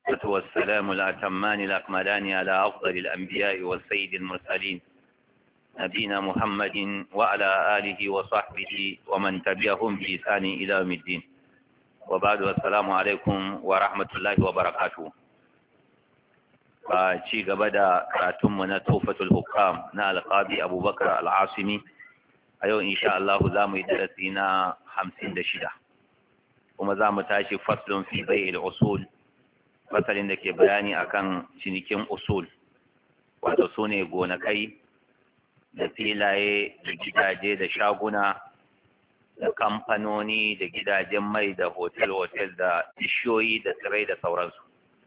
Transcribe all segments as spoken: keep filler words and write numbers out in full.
والسلام الأتمان الأكملان على أفضل الأنبياء والسيد المرسلين نبينا محمد وعلى آله وصحبه ومن تبعهم بإحسان إلى يوم الدين وبعد السلام عليكم ورحمة الله وبركاته. ci gaba da karatunmu na Tuhfatul Hukam na Al-Qadi Abubakar Al-Asimi, a yau insha Allah za mu yi darasi na hamsin da shida, kuma za mu tashi faslun fi bai'il usul, fasalin da ke bayani akan cinikin usul, wato su ne gonakai da filaye da gidaje da shaguna da kamfanoni da gidajen mai da hotel-hotel da bishiyoyi da tsirai da sauransu.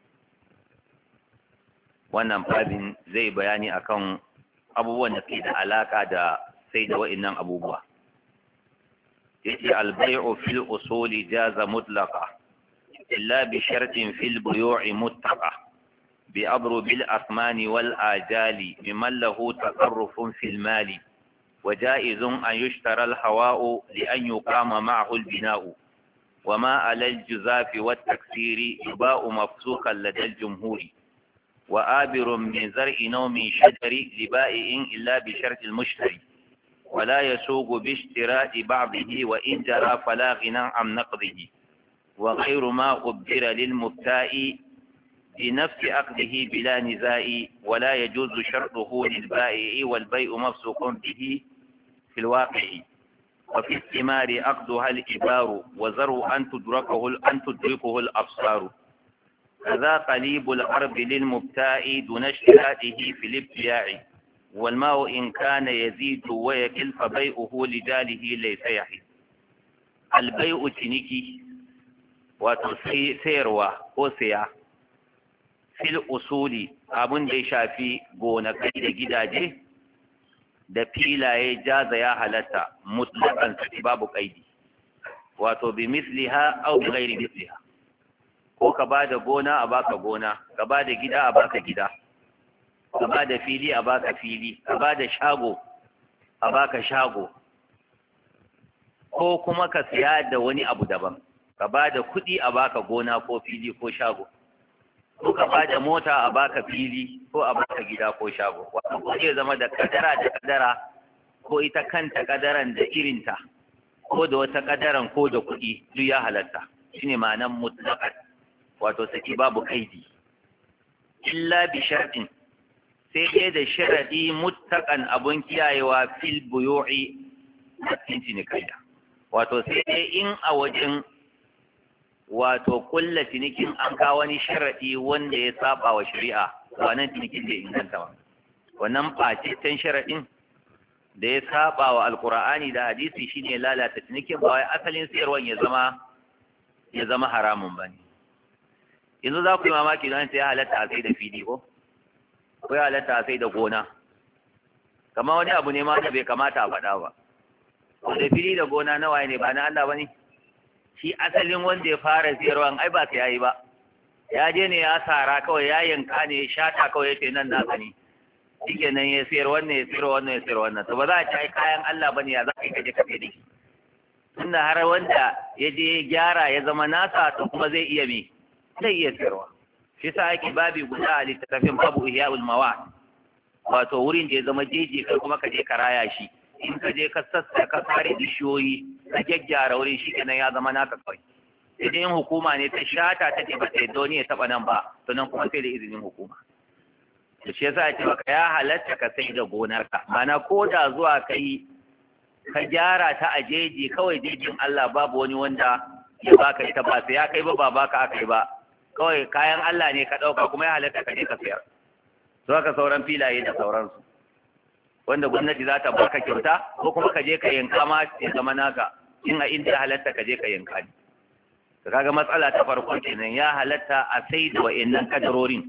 Wannan babin zai bayani akan abubuwan da ke da alaka da sai da wa'annan abubuwa. Yace al-bay'u fil usuli jaza mutlaqa illa bi shartin fil buyu'i muttaqa bi abru bil asmani wal ajali mimman lahu tasarrufun fil mali wa ja'izun an yushtara al hawa'u li an yuqama ma'ahu al bina'u wa ma ala al juzafi wat taksiri yuba'u mafsukan ladal jumhuri وآبر من زرع نوم شجر لبائع إلا بشرط المشتري ولا يسوق باشتراء بعضه وإن جرى فلا غنى عن نقضه وغير ما قدر للمبتاء بنفس عقده بلا نزاع ولا يجوز شرطه للبائع والبيع مفسوق به في الواقع وفي الثمار عقدها الإبار وزرع أن تدركه أن تدركه الأبصار كذا قليب الأرض للمبتاع دون اشتراطه في الابتياع والماء إن كان يزيد ويكل فبيعه لجاله ليس يحل. البيع تنكي وتسيروا وسيا في الأصول abun da ya shafi gonakai da gidaje da filaye jaza ya halatta mutlaqan babu kaidi, wato bi misliha aw bi ghairi misliha, ko ka ba da gona a baka gona, ka ba da gida a baka gida, ka ba da fili a baka fili, ka ba da shago a baka shago, ko kuma ka siya da wani abu daban, ka ba da kuɗi a baka gona ko fili ko shago, ko ka ba da mota a baka fili ko a baka gida ko shago. Wato ko zai zama da kadara da kadara, ko ita kanta kadaran da irinta, ko da wata kadaran ko da kuɗi, duk ya halatta. Shine ma'anar mutlaqan, wato saki babu kaidi, illa bi shartin, sai dai da sharadi muttaqan abun kiyayewa fil buyu'i a cikin cinikayya, wato sai dai in a wajen wato kulla cinikin an kawo wani sharadi wanda ya saba wa shari'a, wannan cinikin da inganta ba, wannan facitten sharadin da ya saba wa alqur'ani da hadisi shine lalata cinikin, ba wai asalin sayarwan ya zama ya zama haramun bane. Yanzu za ku yi mamaki don sai halatta a sai da fili ko ko ya halatta a sai da gona, kamar wani abu ne ma da bai kamata a faɗa ba. Ko da fili da gona na waye ne, ba na Allah ba ne? Shi asalin wanda ya fara siyarwa ai ba sai yayi ba, ya je ne ya sara kawai, ya yanka ne, ya shata kawai, yace nan na gani shikenan ya sayar wannan ya sayar wannan ya sayar wannan, to ba za a ci kayan Allah bane, ya za ka kaje ka sai da shi? Tunda har wanda ya je ya gyara ya zama nasa, to kuma zai iya me zai iya sayarwa. Shi sa ake babi guda a littattafin babu ihya'ul mawat, wato wurin da ya zama jeji kai kuma ka je ka raya shi, in ka je ka sassa ka kare bishiyoyi ka gyaggyara wurin, shi kenan ya zama naka kawai. Idan yin hukuma ne ta shata ta ce ba ta yadda wani ya taɓa nan ba, to nan kuma sai da izinin hukuma. Da shi yasa ake maka ya halatta ka sai da gonarka, mana ko da zuwa kai ka gyara ta a jeji kawai, jejin Allah babu wani wanda ya baka ita, ba sai ya kai ba ba baka aka yi ba, kawai kayan Allah ne ka ɗauka, kuma ya halatta ka je ka sayar. To haka sauran filaye da sauransu wanda gwamnati za ta baka kyauta, ko kuma ka je ka yanka ma ya zama naka, in a inda ya halatta ka je ka yanka ne. To kaga matsala ta farko kenan, ya halatta a sai da wa'annan kadarorin.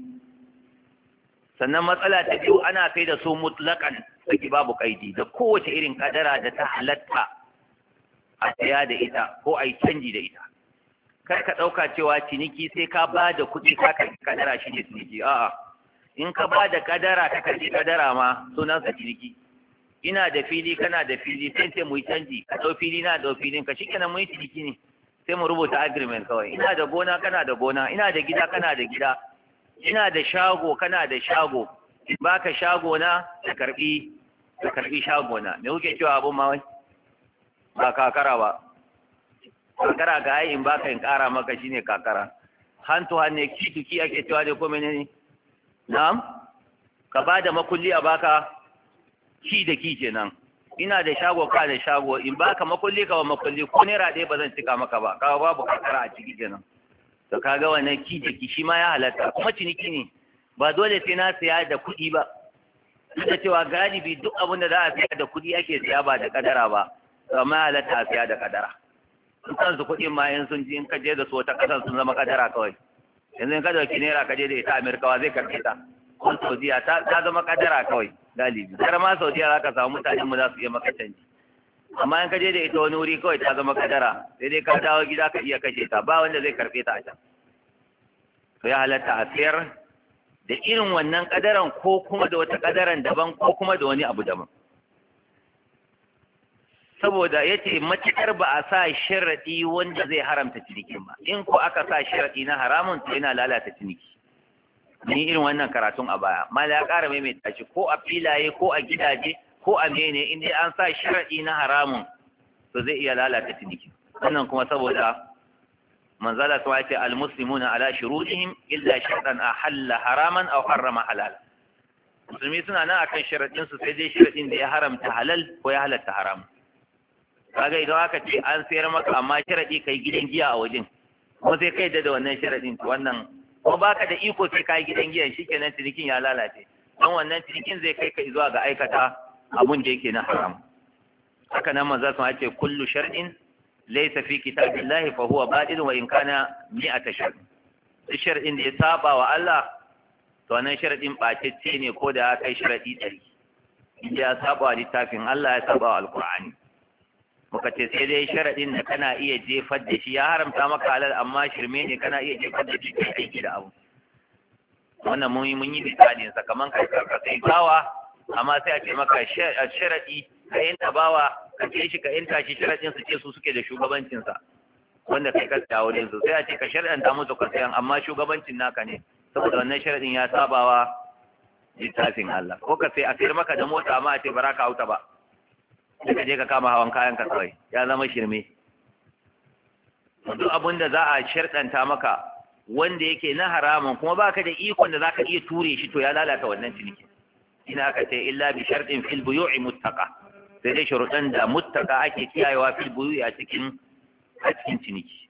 Sannan matsala ta biyu, ana sai da su mutlaqan, saki babu kaidi, da kowace irin kadara da ta halatta a saya da ita ko a yi canji da ita. Kar ka ɗauka cewa ciniki sai ka ba da kuɗi ka karɓi kadara shi ne ciniki, a'a, in ka ba da kadara ka karɓi kadara ma sunansa ciniki. Ina da fili kana da fili, sai sai mu yi canji, ka ɗau fili na ɗau filin ka, shikenan mu yi ciniki ne. sai mu rubuta agreement kawai, ina da gona kana da gona, ina da gida kana da gida, ina da shago kana da shago, in baka shago na ka karbi ka karbi shago na. Me kuke cewa abun ma wai ba kakara ba, kakara ga ai in baka in kara maka shine kakara. Hand to hand ne, ki to ki ake cewa ne ko menene? Na'am, ka bada makulli a baka ki da ki kenan. Ina da shago ka da shago, in baka makulli ka ba makulli, ko naira ɗaya ba zan cika maka ba, kawo babu kakara a ciki kenan. To kaga wannan ki da ki shi ma ya halatta, kuma ciniki ne, ba dole sai na siya da kuɗi ba. Duk da cewa galibi duk abin da za a siya da kuɗi ake siya ba da kadara ba, amma ya halatta a siya da kadara. Sun kansu kuɗin ma in sun ji in ka je da su wata ƙasar sun zama kadara kawai. Yanzu in ka dauki naira ka je da ita Amerikawa zai karɓe ta. Kun Saudiya ta zama kadara kawai galibi. Har ma Saudiya za ka samu mutanen mu za su iya maka canji. Amma in ka je da ita wani wuri kawai ta zama kadara, sai dai ka dawo gida ka iya kashe ta, ba wanda zai karɓe ta a can. To ya halatta a sayar da irin wannan kadaran ko kuma da wata kadaran daban ko kuma da wani abu daban. Saboda ya ce matuƙar ba a sa sharaɗi wanda zai haramta cinikin ba, in ko aka sa sharaɗi na haramun to yana lalata ciniki. Ni irin wannan karatun a baya, mala ya ƙara maimaita shi ko a filaye ko a gidaje ko a mene, in dai an sa sharaɗi na haramun to zai iya lalata ciniki. Wannan kuma saboda manzala sun ce al-muslimuna ala shurutihim illa shartan ahalla haraman aw harrama halal. Musulmi suna nan akan sharaɗin su, sai dai sharaɗin da ya haramta halal ko ya halatta haram. Kaga idan aka ce an sayar maka amma sharaɗi kai gidan giya a wajen, kuma sai kai da wannan sharaɗin, to wannan ko baka da iko sai kai gidan giya, shikenan cinikin ya lalace. Dan wannan cinikin zai kai ka zuwa ga aikata abun da yake na haram. Haka nan manzo sun ce kullu shar'in laysa fi kitabillahi fa huwa batil wa in kana mi'ata shart. Shar'in da ya saba wa Allah to wannan sharadin bacecce ne ko da kai sharadi ɗari. In ya saba wa littafin Allah, ya saba wa alqur'ani. Muka ce sai dai sharadin da kana iya jefar da shi, ya haramta maka halal amma shirme ne, kana iya jefar da shi kai aiki da abu. Wannan mun yi mun yi misalin sa, kaman kai ka sai bawa amma sai a ce maka sharadi ka yanta bawa ka ce shi ka yanta shi, sharadin su ce su suke da shugabancin sa wanda kai ka tsaya wurin su, sai a ce ka sharadanta musu ka sayan amma shugabancin naka ne, saboda wannan sharadin ya sabawa littafin Allah. Ko ka sai a sayar maka da mota amma a ce ba za ka hauta ba, sai ka je ka kama hawan kayan ka kawai, ya zama shirme. Duk abin da za a sharɗanta maka wanda yake na haramun kuma baka da ikon da zaka iya ture shi, to ya lalata wannan ciniki. Ina aka ce illa bi sharɗin fil buyu'i muttaqa, sai dai sharuɗan da muttaqa ake kiyayewa fil buyu'i a cikin a cikin ciniki.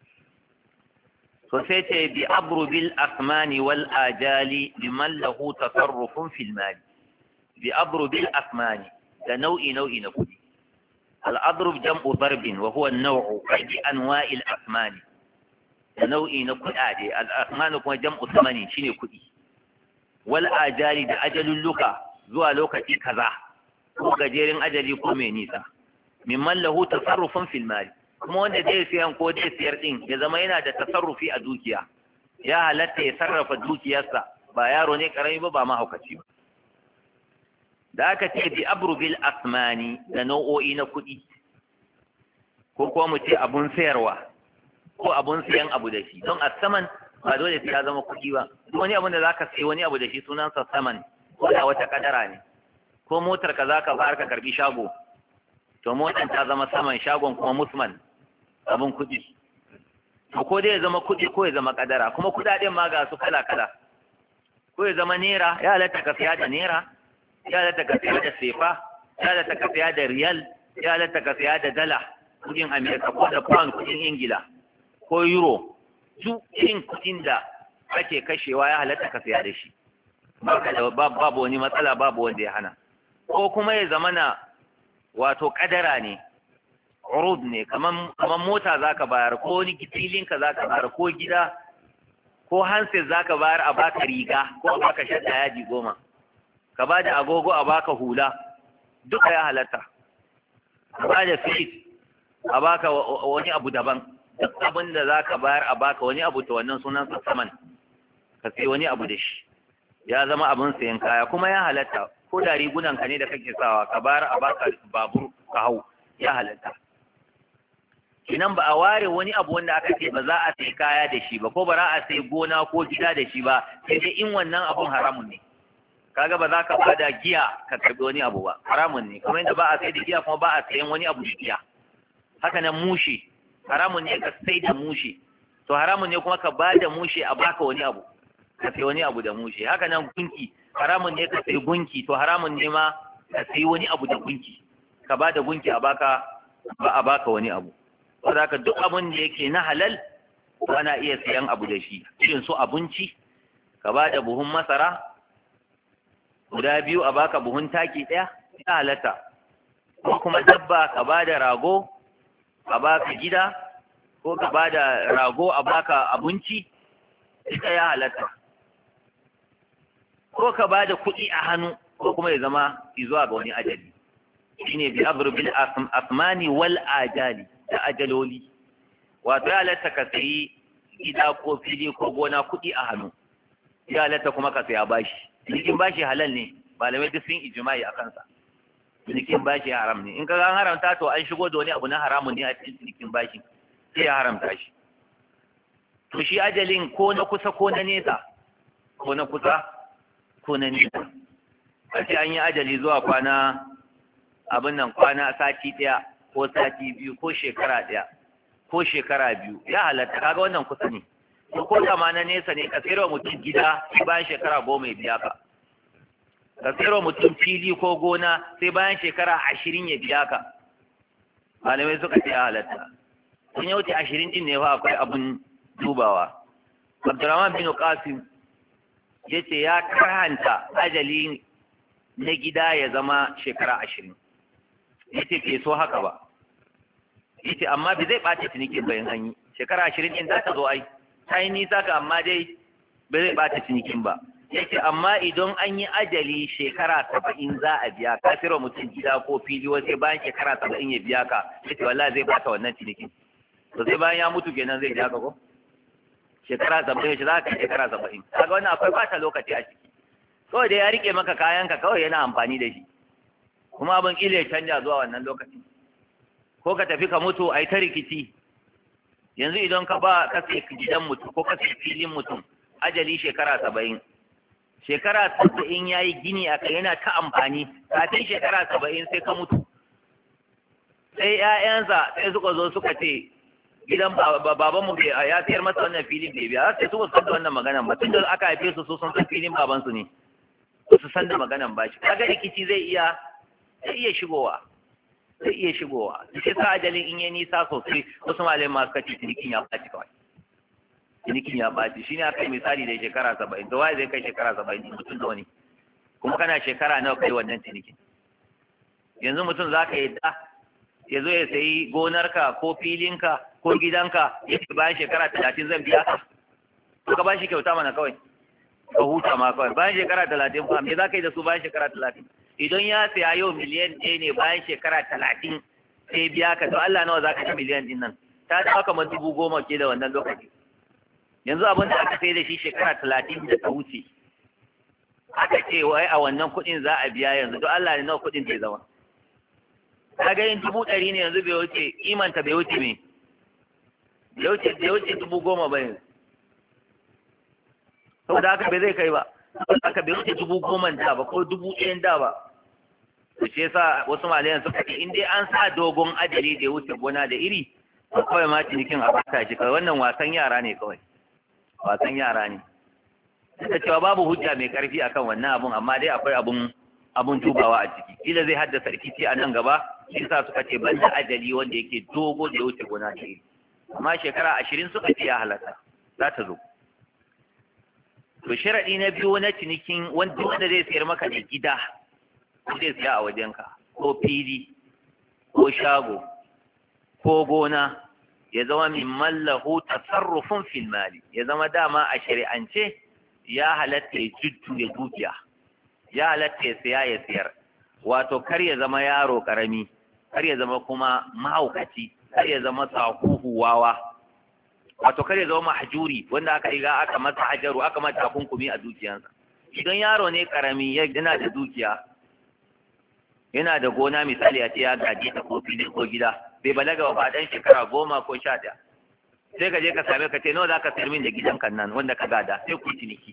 So sai ce bi abru bil asmani wal ajali liman lahu tasarrufun fil mali. Bi abru bil asmani, da nau'i nau'i na kuɗi. Al'adrub jam'u darbin wa huwa an-naw'u bi anwa'il asmani, da nau'i na kuɗaɗe. Al-asmanu kuma jam'u samani, shine kuɗi. Wal ajali, da ajalulluka zuwa lokaci kaza, ko gajeren ajali ko mai nisa. Mimman lahu tasarrufun fil mali, kuma wanda zai siyan ko zai siyar din ya zama yana da tasarrufi a dukiya, ya halatta ya sarrafa dukiyarsa, ba yaro ne karami ba, ba mahaukaci ba. Da aka ce bi abrubil asmani, da nau'o'i na kuɗi, ko kuma mu ce abun sayarwa ko abun sayan abu da shi. Don asaman ba dole sai ya zama kuɗi ba, wani abun da zaka sayi wani abu da shi sunansa saman, ko da wata kadara ne. Ko motar ka zaka bayar ka karbi shago, to motar ta zama saman, shagon kuma musman, abun kuɗi. To ko dai ya zama kuɗi ko ya zama kadara, kuma kuɗaɗen ma ga su kala kala. Ko ya zama naira, ya halatta ka siya da naira, ya halatta ka siya da sefa, ya halatta ka siya da riyal, ya halatta ka siya da dala, kudin Amerika, ko da pound, kudin Ingila, ko euro. Duk irin kudin da ake kashewa ya halatta ka siya da shi, babu wani matsala, babu wanda ya hana. Ko kuma ya zama na wato kadara ne, urud ne, kaman mota za ka bayar, ko wani filin ka za ka bayar, ko gida, ko handset za ka bayar a baka riga, ko a baka shadda yaji goma, ka ba da agogo a baka hula, duka ya halatta. Ka ba da fit a baka wani abu daban, duk abin da za ka bayar a baka wani abu, ta wannan sunan saman, ka sai wani abu da shi, ya zama abin sayan kaya. Kuma ya halatta, ko da rigunan ka ne da kake sawa, ka bayar a baka babur ka hau, ya halatta. idan ba a ware wani abu wanda aka ce ba za a sai kaya da shi ba ko ba za a sai gona ko gida da shi ba sai dai in wannan abun haramun ne. Kaga ba za ka bada giya ka karbi wani abu ba, haramun ne. Kamar yadda ba a sai da giya kuma ba a sayan wani abu da giya. Haka nan mushe, haramun ne ka sai da mushe, to haramun ne kuma ka bada mushe a baka wani abu, ka sai wani abu da mushe. Haka nan gunki, haramun ne ka sai gunki, to haramun ne ma ka sai wani abu da gunki, ka bada gunki a baka ba a baka wani abu. Saboda haka duk abin da yake na halal ana iya sayan abu da shi, irin su abinci, ka bada buhun masara guda biyu a baka buhun taki ɗaya, ya halatta. Ko kuma dabba ka bada rago a baka gida, ko ka bada rago a baka abinci, ita ya halatta. Ko ka bada kuɗi a hannu, ko kuma ya zama zuwa ga wani ajali. Shine bi abru bil asmani wal ajali, da ajaloli. Wato ya halatta ka sayi gida ko fili ko gona kuɗi a hannu, ya halatta kuma ka saya bashi. Cinikin bashi halal ne, malamai duk sun ijma'i a kansa. Cinikin bashi haram ne. In ka an haramta to an shigo da wani abu na haramun ne a cikin cinikin bashi, sai ya haramta shi. To shi ajalin ko na kusa ko na nesa, ko na kusa ko na nesa. A ce an yi ajali zuwa kwana abin nan kwana sati ɗaya ko sati biyu ko shekara ɗaya ko shekara biyu, ya halatta. Kaga wannan kusa ne. Ko ko ma na nesa ne, ka sayarwa mutum gida sai bayan shekara goma ya biya ka. Ka sayarwa mutum fili ko gona sai bayan shekara ashirin ya biya ka. Malamai suka ce ya halatta. Sun ya wuce ashirin din ne fa akwai abin dubawa. Abdurrahman bin Qasim ya ce ya karhanta ajali na gida ya zama shekara ashirin. Ya ce bai so haka ba. Ya ce amma bai zai ɓace cinikin bayan an yi. Shekara ashirin din za ta zo ai. Ta yi nisa ka amma dai bai zai ɓata cinikin ba. Ya ce amma idan an yi ajali shekara saba'in za a biya ka, sayarwa mutum gida ko fili wasu bayan shekara saba'in ya biya ka, ya ce wallahi zai ɓata wannan cinikin. To sai bayan ya mutu kenan zai biya ka ko? Shekara saba'in, shi za ka shekara saba'in. Kaga wannan akwai ɓata lokaci a ciki. Kawai dai ya rike maka kayanka kawai yana amfani da shi. Kuma abin ƙila ya canja zuwa wannan lokacin. Ko ka tafi ka mutu a yi ta rikici. Yanzu idan ka ba ka sai gidan mutum ko ka sai filin mutum ajali shekara saba'in, shekara saba'in ya yi gini a kai yana ta amfani, kafin shekara saba'in sai ka mutu, sai ‘ya'yansa sai suka zo suka ce gidan babanmu ya sayar masa wannan filin bai biya, sai suka san da wannan maganan ba, tun da aka haife su su sun san filin babansu ne, su san da maganan ba shi. Kaga rikici zai iya zai iya shigowa zai iya shigowa sai sa ajalin in yi nisa sosai, wasu malamai masu kaci cinikin ya ɓaci kawai, cinikin ya ɓaci. Shi ne aka yi misali da shekara saba'in, da waye zai kai shekara saba'in mutum da wani, kuma kana shekara nawa kai wannan cinikin. Yanzu mutum za ka yi da ya zo ya sayi gonarka ko filinka ko gidanka, ya ce bayan shekara talatin zan biya ka, to ka ba shi kyauta mana kawai, ka huta ma kawai. Bayan shekara talatin fa me za ka yi da su bayan shekara talatin? Idan ya saya yau miliyan ɗaya ne bayan shekara talatin sai biya ka, to Allah nawa za ka ci miliyan ɗin nan? Ta dawo kamar dubu goma ke da wannan lokaci. Yanzu abin da aka sai da shi shekara talatin da ta wuce, aka ce wai a wannan kuɗin za a biya yanzu, to Allah ne nawa kuɗin zai zama? Ka ga yin dubu ɗari ne yanzu bai wuce, imanta bai wuce me? Bai wuce bai wuce dubu goma ba yanzu. Saboda haka bai zai kai ba. Haka bai wuce dubu goma da ba ko dubu ɗayan da ba. To shi yasa wasu malayan suka ce in dai an sa dogon ajali da ya wuce gona da iri, to kawai ma cinikin a bata shi kawai, wannan wasan yara ne kawai. Wasan yara ne. Duk da cewa babu hujja mai karfi akan wannan abun, amma dai akwai abun abun dubawa a ciki. Kila zai haddasa rikici a nan gaba, shi yasa suka ce banda ajali wanda yake dogo da ya wuce gona da iri. Amma shekara ashirin suka ce ya halatta, za ta zo. To sharaɗi na biyu na cinikin wanda wanda zai sayar maka da gida, ko zai siya a wajenka, ko fili, ko shago, ko gona, ya zama min mallahu tasarrufun fil mali, ya zama dama a shari'ance ya halatta ya jujjuya dukiya, ya halatta ya siya ya siyar. Wato kar ya zama yaro karami, kar ya zama kuma mahaukaci, kar ya zama sahuhu wawa. Wato kar ya zama mahjuri wanda aka riga aka masa hajaru, aka mata takunkumi a dukiyansa. Idan yaro ne karami yana da dukiya, yana da gona misali a ce ya gaje ta ko fili ko gida, bai balaga ba dan shekara goma ko sha ɗaya sai ka je ka same ka ce nawa za ka sayar min da gidan kan nan wanda ka gada sai ku ciniki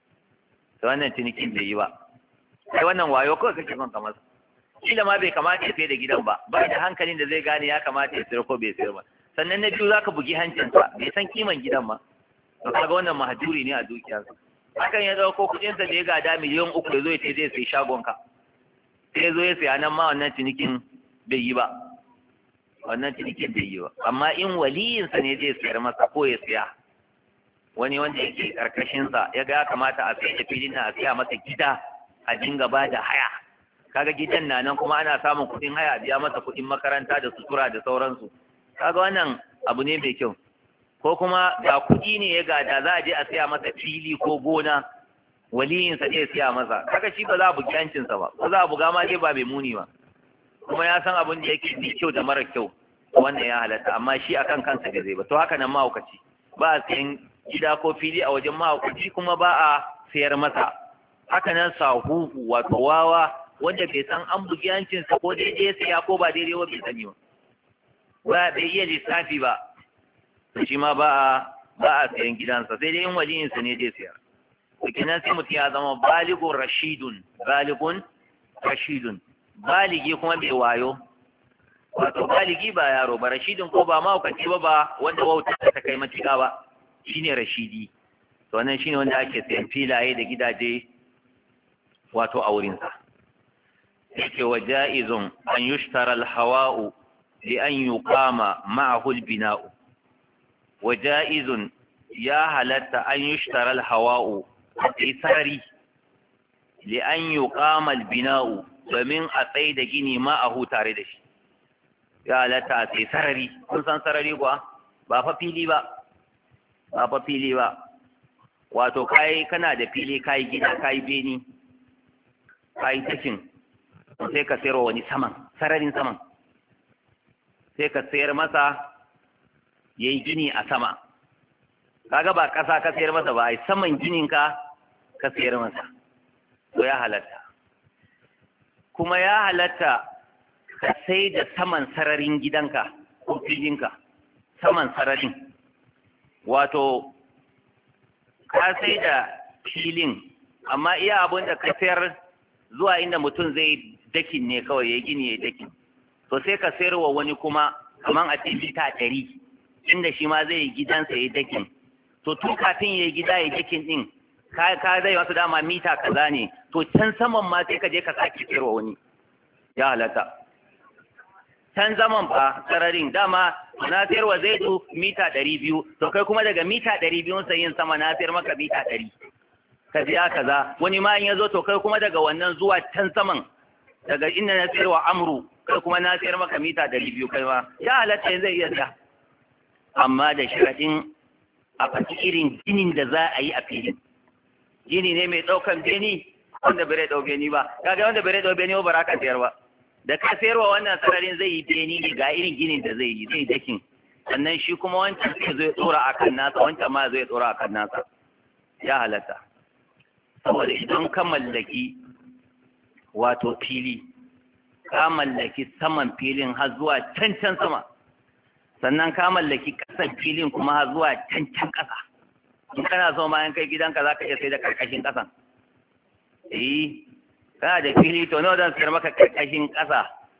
to wannan cinikin bai yi ba sai wannan wayo kawai kake son ka masa kila ma bai kamata ya sayar da gidan ba ba da hankalin da zai gane ya kamata ya sayar ko bai sayar ba sannan na biyu za ka bugi hancinsa bai san kiman gidan ma to kaga wannan mahajuri ne a dukiyarsa hakan ya dauko kuɗinsa da ya gada miliyan uku ya zo ya ce zai sai shagonka sai ya zo ya saya nan ma wannan cinikin bai yi ba wannan cinikin bai yi ba amma in waliyinsa ne zai sayar masa ko ya siya wani wanda yake karkashinsa ya ga ya kamata a sai da filin na a siya masa gida a dinga ba da haya kaga gidan na nan kuma ana samun kuɗin haya a biya masa kuɗin makaranta da sutura da sauransu kaga wannan abu ne mai kyau ko kuma ga kuɗi ne ya gada za a je a siya masa fili ko gona waliyinsa ne ya siya masa kaga shi ba za a bugi hancinsa ba ko za a buga ma dai ba mai muni ba kuma ya san abin da yake mai kyau da mara kyau wannan ya halatta amma shi akan kansa ga zai ba to haka nan mahaukaci ba a sayan gida ko fili a wajen mahaukaci kuma ba a sayar masa haka nan sahuhu wato wawa wanda bai san an bugi hancinsa ko daidai ya saya ko ba daidai ba bai sani ba ba bai iya lissafi ba to shi ma ba a ba a sayan gidansa sai dai in waliyinsa ne zai sayar to kenan sai mutum ya zama baligun rashidun baligun rashidun baligi kuma bai wayo wato baligi ba yaro ba rashidin ko ba mahaukaci ba ba wanda wauta ta kai matuƙa ba shine rashidi to wannan shine wanda ake sayan filaye da gidaje wato a wurinsa yake wa ja'izun an yushtara al-hawa'u li an yuqama ma'ahu al-bina'u wa ja'izun ya halatta an yushtara al-hawa'u isari li an yuqama al-bina'u domin a tsaye da gini ma'ahu tare da shi ya halatta a tsaye sarari kun san sarari kuwa ba fa fili ba ba fa fili ba wato kai kana da fili kai gida kai beni kai tashin sai ka sayar wani saman sararin saman sai ka sayar masa yayi gini a sama kaga ba kasa ka sayar masa ba ai saman ginin ka ka sayar masa to ya halatta kuma ya halatta ka sai da saman sararin gidanka ko filinka saman sararin wato ka sai da filin amma iya abin da ka sayar zuwa inda mutum zai dakin ne kawai ya gini ya dakin to sai ka sayar wa wani kuma kaman a cikin mita ɗari inda shi ma zai yi gidansa ya dakin to tun kafin ya yi gida ya dakin din ka ka zai wasu dama mita kaza ne to can saman ma sai ka je ka sake sayarwa wani ya halatta can zaman fa sararin dama na sayarwa zai zo mita ɗari biyu to kai kuma daga mita ɗari biyun sai yin sama na sayar maka mita ɗari ka biya kaza wani ma in ya zo to kai kuma daga wannan zuwa can saman daga inda na sayarwa amru kai kuma na sayar maka mita ɗari biyu kai ma ya halatta zai iya siya amma da sharaɗin a faɗi irin ginin da za a yi a filin gini ne mai ɗaukan beni wanda bai ɗau beni ba kaga wanda bai ɗau beni ba ba ka sayar ba da ka sayarwa wannan sararin zai yi beni ne ga irin ginin da zai yi zai dakin sannan shi kuma wancan sai zai tsora akan nasa wancan ma zai tsora akan nasa ya halatta saboda idan ka mallaki wato fili ka mallaki saman filin har zuwa can can sama sannan ka mallaki kasan filin kuma har zuwa can can kasa in kana so ma in kai gidanka za ka iya sai da karkashin kasan eh kana da fili to nawa zan sayar maka karkashin kasa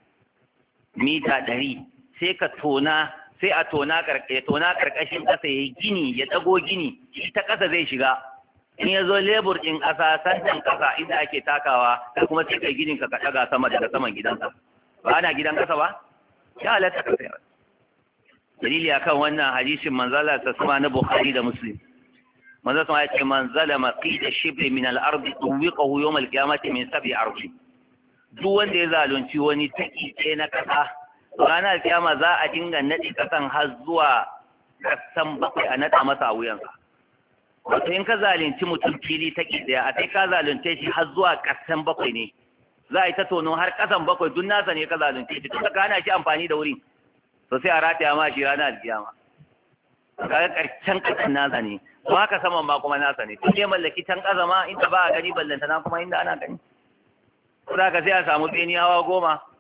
mita ɗari sai ka tona sai a tona karkashin tona karkashin kasa yayi gini ya dago gini shi ta kasa zai shiga in ya zo lebur ɗin ƙasa sandan ƙasa inda ake takawa kai kuma sai kai ginin ka ka ɗaga sama daga saman gidanka ba ana gidan ƙasa ba ya halatta ka sayar dalili akan wannan hadisin manzala ta sama na Bukhari da Muslim manzo sama ya ce man zalama qida shibri min al-ard tuwiqahu yawm al-qiyamati min sab'i ardi duk wanda ya zalunci wani taki ɗaya na ƙasa ranar kiyama za a dinga naɗi ƙasan har zuwa kasan bakwai a naɗa masa wuyansa wato in ka zalunci mutum fili taki ɗaya a sai ka zalunce shi har zuwa kasan bakwai ne za a yi ta tono har kasan bakwai duk nasa ne ka zalunce shi tun da ka hana shi amfani da wurin to sai a rataya ma shi ranar alkiyama kaga karshen kasan nasa ne to haka saman ma kuma nasa ne tun ne mallaki can kasa ma inda ba a gani ballanta na kuma inda ana gani ko da ka sai a samu beni hawa goma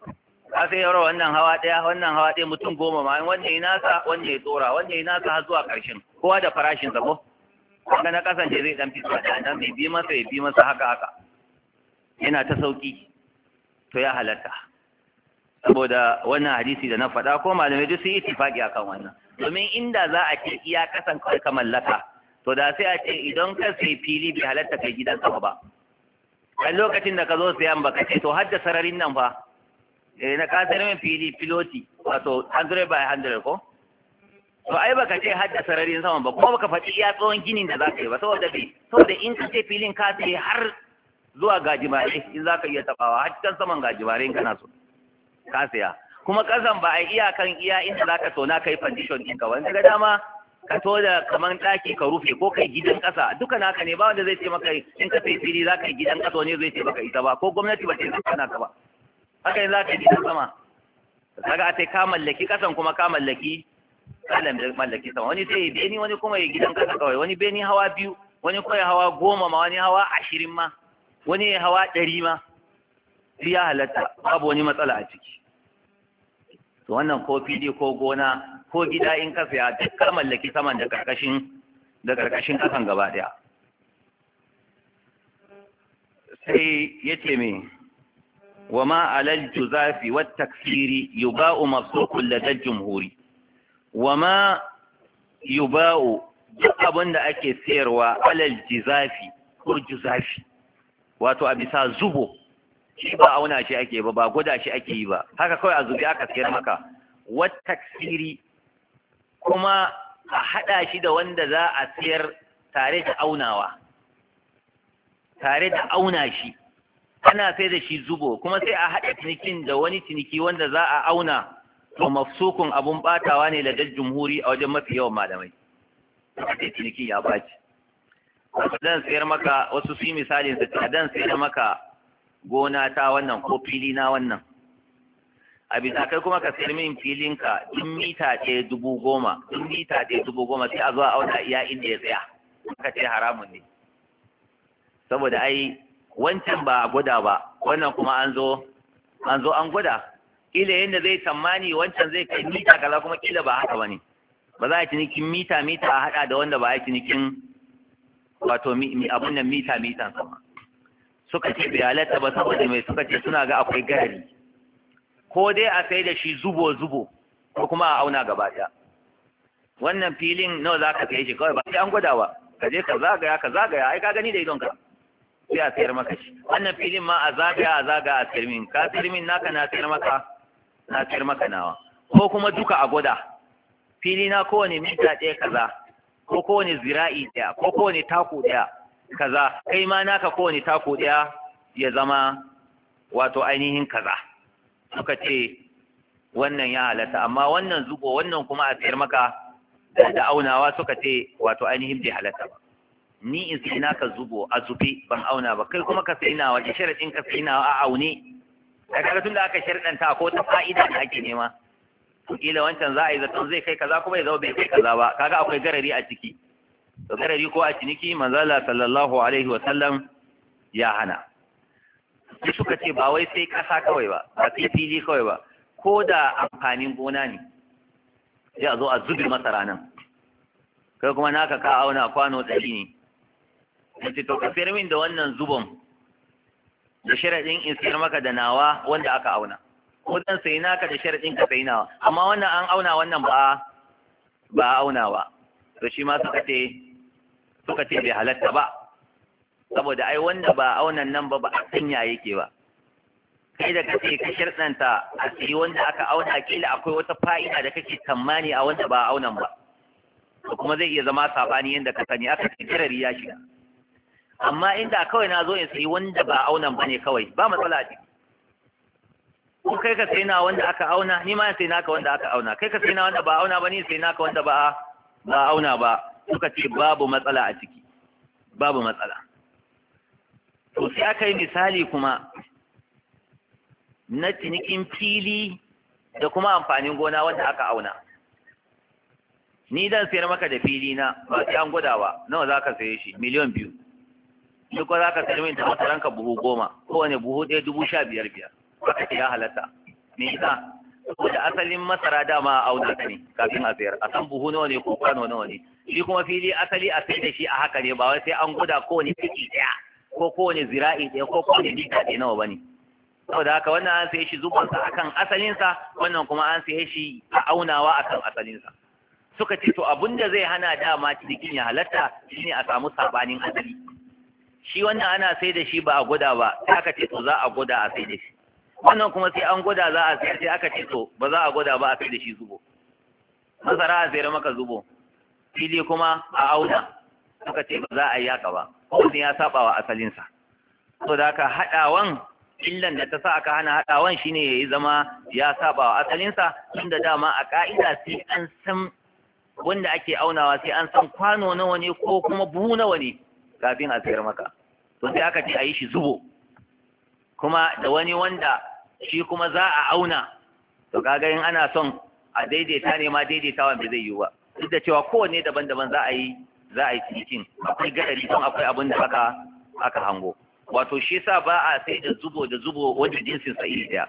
ka sai yaro wannan hawa ɗaya wannan hawa ɗaya mutum goma ma wanda ya nasa wanda ya tsora wanda ya nasa har zuwa ƙarshen kowa da farashin sa ko kaga na kasance zai dan fita da dan bai bi masa ya bi masa haka haka yana ta sauki to ya halatta saboda wannan hadisi da na faɗa ko malamai duk sun yi ittifaqi akan wannan domin inda za a ce iya kasan kawai ka mallaka to da sai a ce idan ka sai fili bai halatta kai gidan sama ba a lokacin da ka zo sayan baka ce to hadda sararin nan fa eh na ka sayar min fili filoti wato one hundred by one hundred ko to ai baka ce hadda sararin sama ba kuma baka faɗi iya tsawon ginin da za ka yi ba saboda bai saboda in ka ce filin ka sai har zuwa gajimare in za ka iya tabawa har can saman gajimare in kana so ka saya kuma kasan ba a iyakan iya inda za ka tona kai foundation ɗinka wanda ga dama ka to da kaman ɗaki ka rufe ko kai gidan ƙasa duka naka ne ba wanda zai ce maka in ka sai fili za ka yi gidan ƙasa ne zai ce maka ita ba ko gwamnati ba ce zai kana ka ba haka ne za ka yi gidan sama kaga a sai ka mallaki ƙasan kuma ka mallaki kalan da mallaki sama wani sai ya beni wani kuma ya gidan ƙasa kawai wani beni hawa biyu wani kuma hawa goma ma wani hawa ashirin ma wani ya hawa ɗari ma ya halatta babu wani matsala a ciki to wannan ko fili ko gona ko gida in ka saya duk ka mallaki saman da karkashin da karkashin kasan gaba daya sai yace me wama alal juzafi wat taksiri yuba'u mafsuqul ladal jumhuri wama yuba'u duk abin da ake sayarwa alal juzafi ko juzafi wato a bisa zubo shi ba auna shi ake ba ba gwada shi ake yi ba haka kawai a zubi aka sayar maka wat taksiri kuma a hada shi da wanda za a sayar tare da aunawa tare da auna shi ana sai da shi zubo kuma sai a hada cinikin da wani ciniki wanda za a auna to mafsukun abun batawa ne da jumhuri a wajen mafi yawan malamai sai ciniki ya baci dan sayar maka wasu su misalin su dan sayar maka gona ta wannan ko fili na wannan a bisa kai kuma ka sayar min filinka in mita ɗaya dubu goma in mita ɗaya dubu goma sai a zo a auna iya inda ya tsaya aka ce haramun ne saboda ai wancan ba a gwada ba wannan kuma an zo an zo an gwada kila yadda zai tsammani wancan zai kai mita kaza kuma kila ba haka bane ba za a cinikin mita mita a hada da wanda ba a cinikin wato abun nan mita mitan sama suka ce bai halatta ba saboda mai suka ce suna ga akwai garari ko dai a sai da shi zubo zubo ko kuma a auna gaba ɗaya wannan filin nawa za ka kai shi kawai ba sai an gwada ba ka je ka zagaya ka zagaya ai ka gani da idonka sai a sayar maka shi wannan filin ma a zagaya a zagaya a sayar min ka sayar min naka na sayar maka na sayar maka nawa ko kuma duka a gwada fili na kowane mita ɗaya kaza ko kowane zira'i ɗaya ko kowane taku ɗaya kaza kai ma naka kowane taku ɗaya ya zama wato ainihin kaza suka ce wannan ya halatta amma wannan zubo wannan kuma a sayar maka da aunawa suka ce wato ainihin bai halatta ba ni in sai naka zubo a zube ban auna ba kai kuma ka sai nawa da sharadin ka sai nawa a aune da kaga tunda aka sharadanta ko ta fa'ida da ake nema kila wancan za a yi zaton zai kai kaza kuma ya zama bai kai kaza ba kaga akwai garari a ciki to garari ko a ciniki manzo Allah sallallahu alaihi wa sallam ya hana sai suka ce ba wai sai kasa kawai ba ba sai fili kawai ba ko da amfanin gona ne sai a zo a zubi masara nan kai kuma naka ka auna kwano ɗari ne sai to ka sayar min da wannan zubon da sharadin in sayar maka da nawa wanda aka auna ko dan sai naka da sharadin ka sai nawa amma wannan an auna wannan ba ba auna ba to shi ma suka ce suka ce bai halatta ba saboda ai wanda ba aunan nan ba ba a sanya yake ba kai da kace ka sharɗanta a sayi wanda aka auna kila akwai wata fa'ida da kake tsammani a wanda ba aunan ba to kuma zai iya zama sabani yanda ka sani aka ce kirari ya shiga amma inda kawai na zo in sayi wanda ba aunan bane kawai ba matsala ce ko kai ka sayi na wanda aka auna ni ma sai naka wanda aka auna kai ka sayi na wanda ba auna ba ni sai naka wanda ba ba auna ba suka ce babu matsala a ciki babu matsala to sai aka yi misali kuma na cinikin fili da kuma amfanin gona wanda aka auna ni dan sayar maka da fili na ba sai an gwada ba nawa za ka saye shi miliyan biyu ni ko za ka sayar min da masaranka buhu goma kowane buhu ɗaya dubu sha biyar biyar haka ce ya halatta me yasa saboda asalin masara dama a auna ta ne kafin a sayar a san buhu nawa ne ko kwano nawa ne shi kuma fili asali a sai da shi a haka ne ba wai sai an gwada kowane fiki ɗaya ko kowane zira'i ɗaya ko kowane lita ɗaya nawa bane saboda haka wannan an saye shi zubansa akan asalinsa wannan kuma an saye shi a aunawa akan asalinsa suka ce to abinda zai hana dama cikin ya halatta shine a samu sabanin asali shi wannan ana sai da shi ba a gwada ba sai aka ce to za a gwada a sai da shi wannan kuma sai an gwada za a sayar sai aka ce to ba za a gwada ba a sai da shi zubo masara a sayar maka zubo fili kuma a auna suka ce ba za a yi haka ba kowane ya saba wa asalinsa to da haka haɗawan illan da ta sa aka hana haɗawan shine ya yi zama ya saba wa asalinsa tunda dama a ka'ida sai an san wanda ake aunawa sai an san kwano nawa ne ko kuma buhu nawa ne kafin a sayar maka to sai aka ce a yi shi zubo kuma da wani wanda shi kuma za a auna to kaga in ana son a daidaita ne ma daidaitawan bai zai yi ba duk da cewa kowanne daban-daban za a yi za a yi cikin akwai gadari don akwai abin da aka aka hango wato shi yasa ba a sai da zubo da zubo wanda jinsin sa iri daya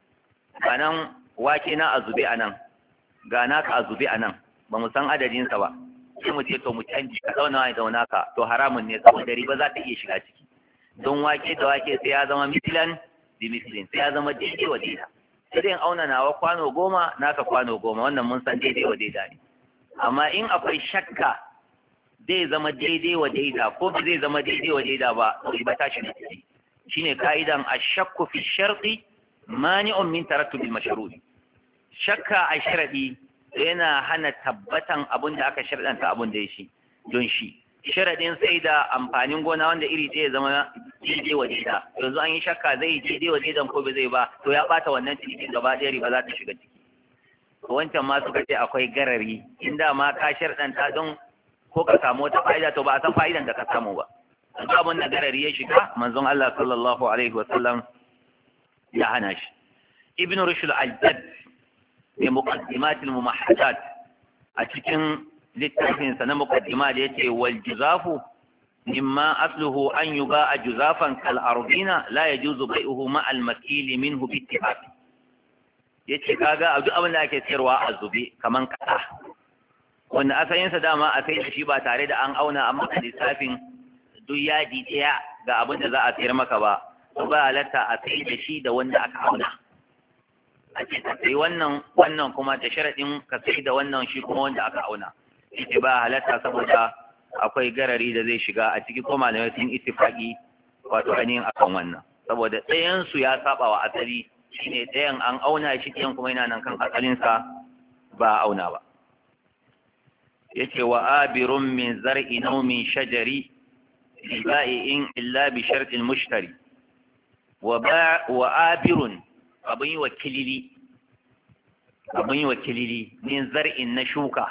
ga nan wake na a zube a nan ga naka a zube a nan ba mu san adadin sa ba sai mu ce to mu canji ka dauna wani dauna ka to haramun ne saboda riba za ta iya shiga ciki don wake da wake sai ya zama mislan bi mislin sai ya zama daidai wa daida sai dai auna nawa kwano goma naka kwano goma wannan mun san daidai wa daida ne amma in akwai shakka zai zama daidai wa daida ko ba zai zama daidai wa daida ba riba ta shiga ciki shine ka'idan ashakku fi sharti mani'un min tarattubil mashrudi shakka a sharadi yana hana tabbatan abin da aka sharadanta abin da ya shi don shi sharadin sai da amfanin gona wanda iri ɗaya zama daidai wa daida yanzu an yi shakka zai yi daidai wa daidan ko bai zai ba to ya bata wannan cikin gaba ɗaya riba za ta shiga ciki wancan ma suka ce akwai garari inda ma ka sharadanta don ko ka samu wata fa'ida to ba a san fa'idan da ka samu ba duk abin da garari ya shiga manzon Allah sallallahu alaihi wa sallam ya hana shi ibn rushd al-jadd bi muqaddimat al-mumahhadat a cikin littafin sa na muqaddima da yace wal juzafu mimma asluhu an yuba'a juzafan kal ardina la yajuzu bai'uhu ma al-makil minhu bi ittifaq yace kaga duk abin da ake sayarwa a zube kaman kada wanda asalin sa dama a sai da shi ba tare da an auna amma a lissafin duk yadi daya ga abin da za a sayar maka ba to ba halatta a sai da shi da wanda aka auna a ce ka sai wannan wannan kuma da sharadin ka sai da wannan shi kuma wanda aka auna ita ba halatta saboda akwai garari da zai shiga a ciki ko malamai sun ittifaqi wato ainihin akan wannan saboda ɗayan su ya saba wa asali shine ɗayan an auna shi ɗayan kuma yana nan kan asalin sa ba auna ba yace wa abirun min zar'i naw min shajari bai'in illa bi shartil mushtari wa ba wa abirun abun yi wa kilili abun yi wa kilili min zar'in na shuka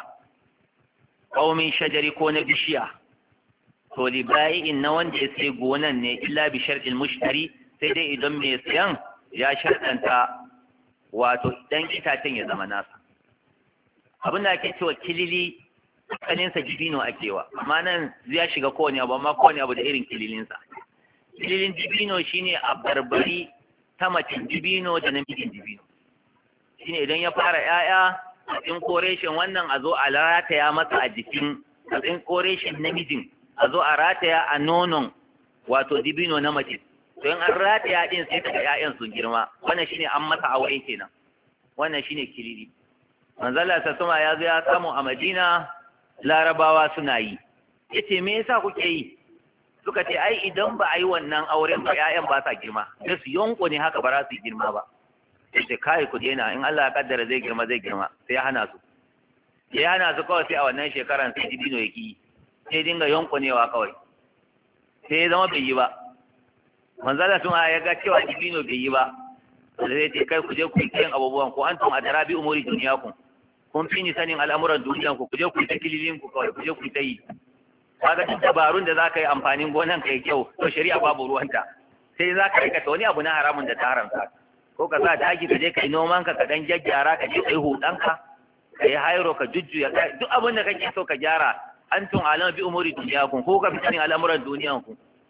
aw min shajari ko na bishiya to li bai'in na wanda ya sai gonan ne illa bi shartil mushtari sai dai idan mai sayan ya sharɗanta wato dan itacen ya zama nasa abin da ake cewa kilili kaninsa dibino akewa amma nan zai shiga kowane abu amma kowane abu da irin kililinsa kililin dibino shine a barbari ta macin dibino da namijin dibino shine idan ya fara 'ya'ya a tsin koreshin wannan a zo a rataya masa a jikin a tsin koreshin namijin a zo a rataya a nonon wato dibino na mace to in an rataya din sai kaga 'ya'yan sun girma wannan shine an masa aure kenan wannan shine kilili manzala ta suma ya zo ya samu a Madina larabawa suna yi yace me yasa kuke yi suka ce ai idan ba a yi wannan auren ba ƴaƴan ba sa girma sai su yonko ne haka ba za su girma ba sai kai ku daina in Allah ya kaddara zai girma zai girma sai ya hana su ya hana su kawai sai a wannan shekaran sai dibino ya ki sai dinga yonkonewa kawai sai ya zama bai yi ba manzala sun ya ga cewa dibino bai yi ba sai ce kai ku je ku yi yin abubuwan ku antum adarabi umuri duniyakum kun fi ni sanin al'amuran duniyan ku kuje ku ta kililin ku kawai kuje ku ta yi kaga duk dabarun da zaka yi amfanin gonan kai kyau to shari'a babu ruwanta sai zaka rika wani abu na haramun da ta haramta ko ka sa taki ka je kai noman ka ka dan jajjara ka je kai hudan ka kai hairo ka jujjuya duk abin da kake so ka gyara antum alama bi umuri dunyakum ko ka fi sanin al'amuran duniyan ku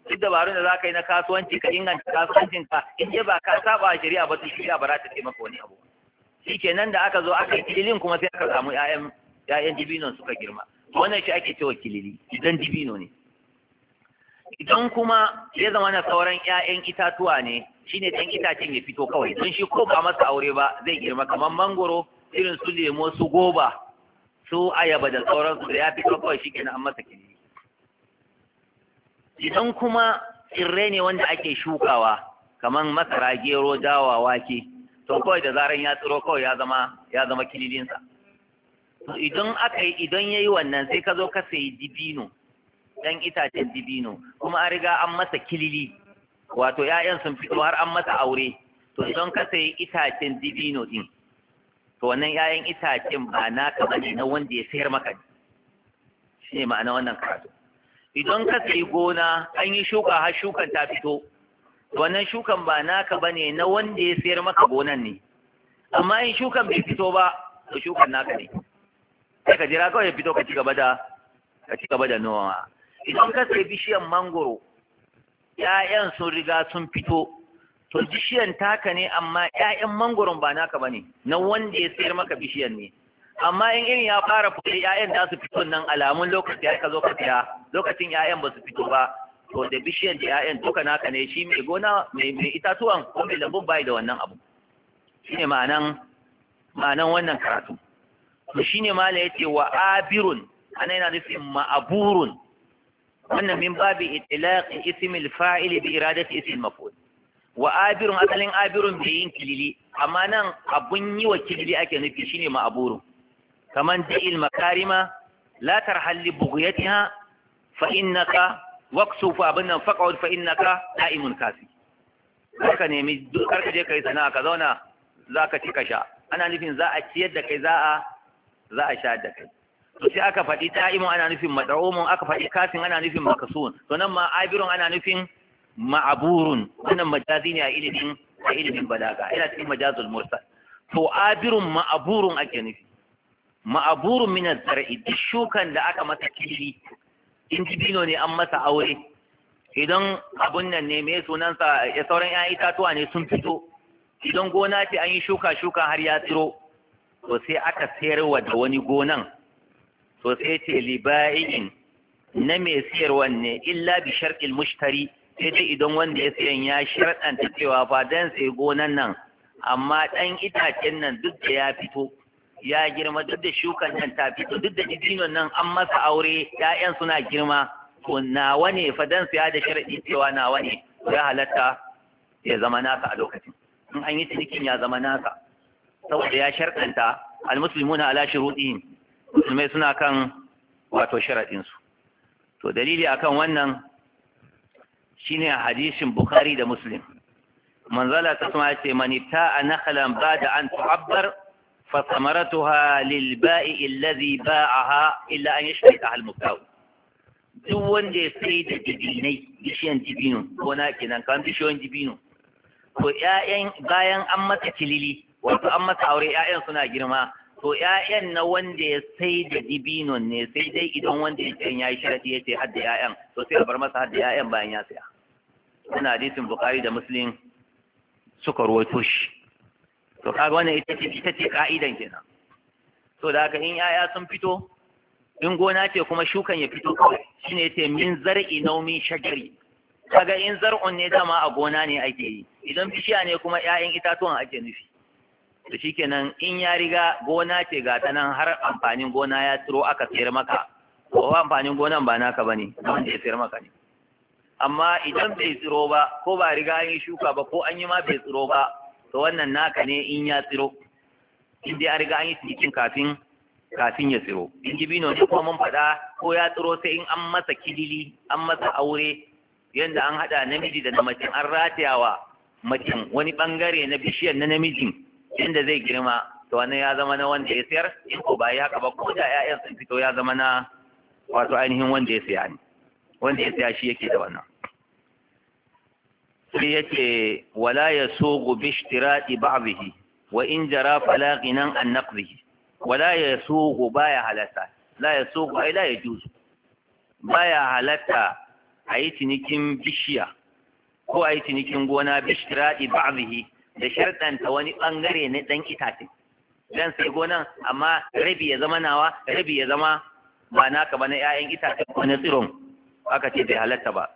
duk dabarun da za ka yi na kasuwanci ka inganta kasuwancinka in dai ba ka saba a shari'a ba to shari'a ba za ta taimaka wani abu shikenan da aka zo aka yi kililin kuma sai aka samu ƴaƴan ƴaƴan dibinon suka girma wannan shi ake cewa kilili idan dibino ne idan kuma ya zama na sauran ƴaƴan itatuwa ne shine dan itacen ya fito kawai don shi ko ba masa aure ba zai girma kamar mangoro irin su lemo su goba su ayaba da sauransu da ya fito kawai shikenan an masa kilili idan kuma tsirrai ne wanda ake shukawa kamar masara gero dawa wake to kawai da zaran ya tsiro kawai ya zama ya zama kililinsa to idan aka yi idan yayi wannan sai ka zo ka sayi dibino dan itacen dibino kuma an riga an masa kilili wato ƴaƴan sun fito har an masa aure to idan ka sayi itacen dibino din to wannan ƴaƴan itacen ba naka bane na wanda ya sayar maka shine ma'ana wannan karatu idan ka sayi gona an yi shuka har shukan ta fito wannan shukan ba naka bane na wanda ya sayar maka gonan ne amma in shukan bai fito ba to shukan naka ne sai ka jira kawai ya fito ka ci gaba da ka ci gaba da noma idan ka sayi bishiyan mangoro ƴaƴan sun riga sun fito to bishiyan taka ne amma ƴaƴan mangoron ba naka bane na wanda ya sayar maka bishiyan ne amma in irin ya fara fito ƴaƴan da su fito nan alamun lokaci ya ka zo ka siya lokacin ƴaƴan ba su fito ba to da bishiyan da ƴaƴan duka naka ne shi mai gona mai mai itatuwan ko mai lambun bai da wannan abu shine ma'anan ma'anan wannan karatu to shine mala yace wa abirun ana yana nufin ma'aburun wannan min babi itlaq ism al-fa'il bi iradati ism al-maf'ul wa abirun asalin abirun bai yin kilili amma nan abun yi wa kilili ake nufi shine ma'aburun kaman da'il makarima la tarhal li bughyatiha fa innaka waqsu fa abinnan faq'ud fa innaka da'imun kasi karka nemi karka je kai sana'a ka zauna zaka ci ka sha ana nufin za a ciyar da kai za a za a sha da kai to sai aka faɗi da'imun ana nufin mad'umun aka faɗi kasin ana nufin makasun to nan ma abirun ana nufin ma'aburun wannan majazi ne a ilimin a ilimin balaga ina cikin majazul mursal to abirun ma'aburun ake nufi ma'aburun min az-zar'i duk shukan da aka masa kili in dibino ne an masa aure idan abun nan ne mai sunansa ya sauran ƴaƴan itatuwa ne sun fito idan gona ce an yi shuka shuka har ya tsiro to sai aka sayarwa da wani gonan to sai ce liba'in na mai sayarwan ne illa bi sharqil mushtari sai dai idan wanda ya sayan ya sharɗanta cewa fa dan sai gonan nan amma ɗan itacen nan duk da ya fito ya girma duk da shukan nan ta fito duk da dibinon nan an masa aure ƴaƴan suna girma to nawa ne fa dan saya da sharadi cewa nawa ne ya halatta ya zama naka a lokacin in an yi cinikin ya zama naka saboda ya sharɗanta almuslimuna ala shurutihim musulmai suna kan wato sharadin su to dalili akan wannan shine hadisin bukhari da muslim manzala ta kuma ce man ita nakhlan ba'da an tu'abbar فثمرتها للبائع الذي باعها إلا أن يشترطها المبتاع duk wanda ya sai da dibinai bishiyan dibino gona kenan kan bishiyoyin dibino to ƴaƴan bayan an masa kilili wato an masa aure ƴaƴan suna girma to ƴaƴan na wanda ya sai da dibinon ne sai dai idan wanda ya sayan yayi sharadi ya ce hadda ƴaƴan to sai a bar masa hadda ƴaƴan bayan ya saya wannan hadisin bukhari da muslim suka rawaito shi to kaga wannan ita ce ita ce ka'idan kenan to da haka in yaya sun fito in gona ce kuma shukan ya fito kawai shine yace min zar'i naumi shajari kaga in zar'un ne dama a gona ne ake yi idan bishiya ne kuma ƴaƴan itatuwan ake nufi to shikenan in ya riga gona ce ga ta nan har amfanin gona ya tsiro aka sayar maka ko amfanin gonan ba naka bane wanda ya sayar maka ne amma idan bai tsiro ba ko ba riga an yi shuka ba ko an yi ma bai tsiro ba to wannan naka ne in ya tsiro in dai an riga an yi cikin kafin kafin ya tsiro in dibino ne kuma mun faɗa ko ya tsiro sai in an masa kilili an masa aure yanda an haɗa namiji da na mace an ratayawa macen wani ɓangare na bishiyar na namijin inda zai girma to wannan ya zama na wanda ya sayar in ko ba ya haka ba ko da ƴaƴan sun fito ya zama na wato ainihin wanda ya saya ne wanda ya saya shi yake da wannan sai yace wala yasuqu bi ishtirati ba'dihi wa in jara fala ghinan an naqdihi wala yasuqu baya halata la yasuqu ay la yajuzu baya halata a yi cinikin bishiya ko a yi cinikin gona bishtiradi ba'dhihi da sharɗanta wani ɓangare na ɗan itace dan sai gonan amma rabi ya zama nawa rabi ya zama ba naka ba na 'ya'yan itace ko na tsiron aka ce bai halatta ba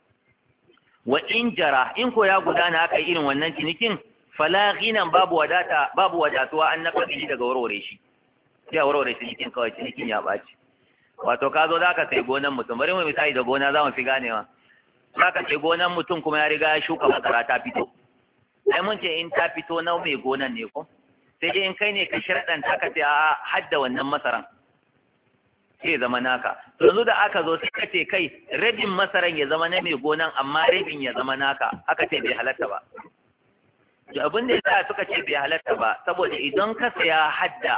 wa in jara in ko ya gudana aka yi irin wannan cinikin fala ghinan babu wadata babu wadatuwa an naka shi daga warware shi sai warware cinikin kawai cinikin ya ɓaci wato ka zo za ka sai gonan mutum bari mu misali da gona za mu fi ganewa za ka sai gonan mutum kuma ya riga ya shuka masara ta fito ai mun ce in ta fito na mai gonan ne ko sai dai in kai ne ka sharɗanta ka ce a hadda wannan masaran sai zama naka yanzu da aka zo sai ka ce kai rabin masaran ya zama na mai gonan amma rabin ya zama naka aka ce bai halatta ba to abin da yasa suka ce bai halatta ba saboda idan ka saya hadda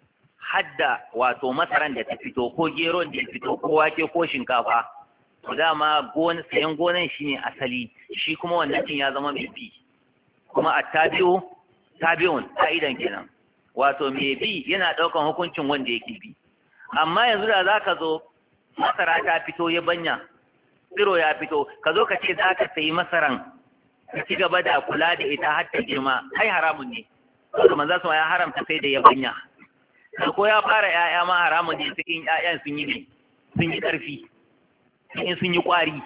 hadda wato masaran da ta fito ko geron da ya fito ko wake ko shinkafa to dama gon sayan gonan shine asali shi kuma wannan cin ya zama mai bi kuma attabi'u tabi'un ka'idan kenan wato mai bi yana daukan hukuncin wanda yake bi amma yanzu da zaka zo masara ta fito ya banya tsiro ya fito ka zo ka ce za ka sayi masaran ka ci gaba da kula da ita har ta girma kai haramun ne saboda manzo ya haramta sai da ya banya ko ya fara ƴaƴa ma haramun ne cikin ƴaƴan sun yi ne sun yi ƙarfi in sun yi ƙwari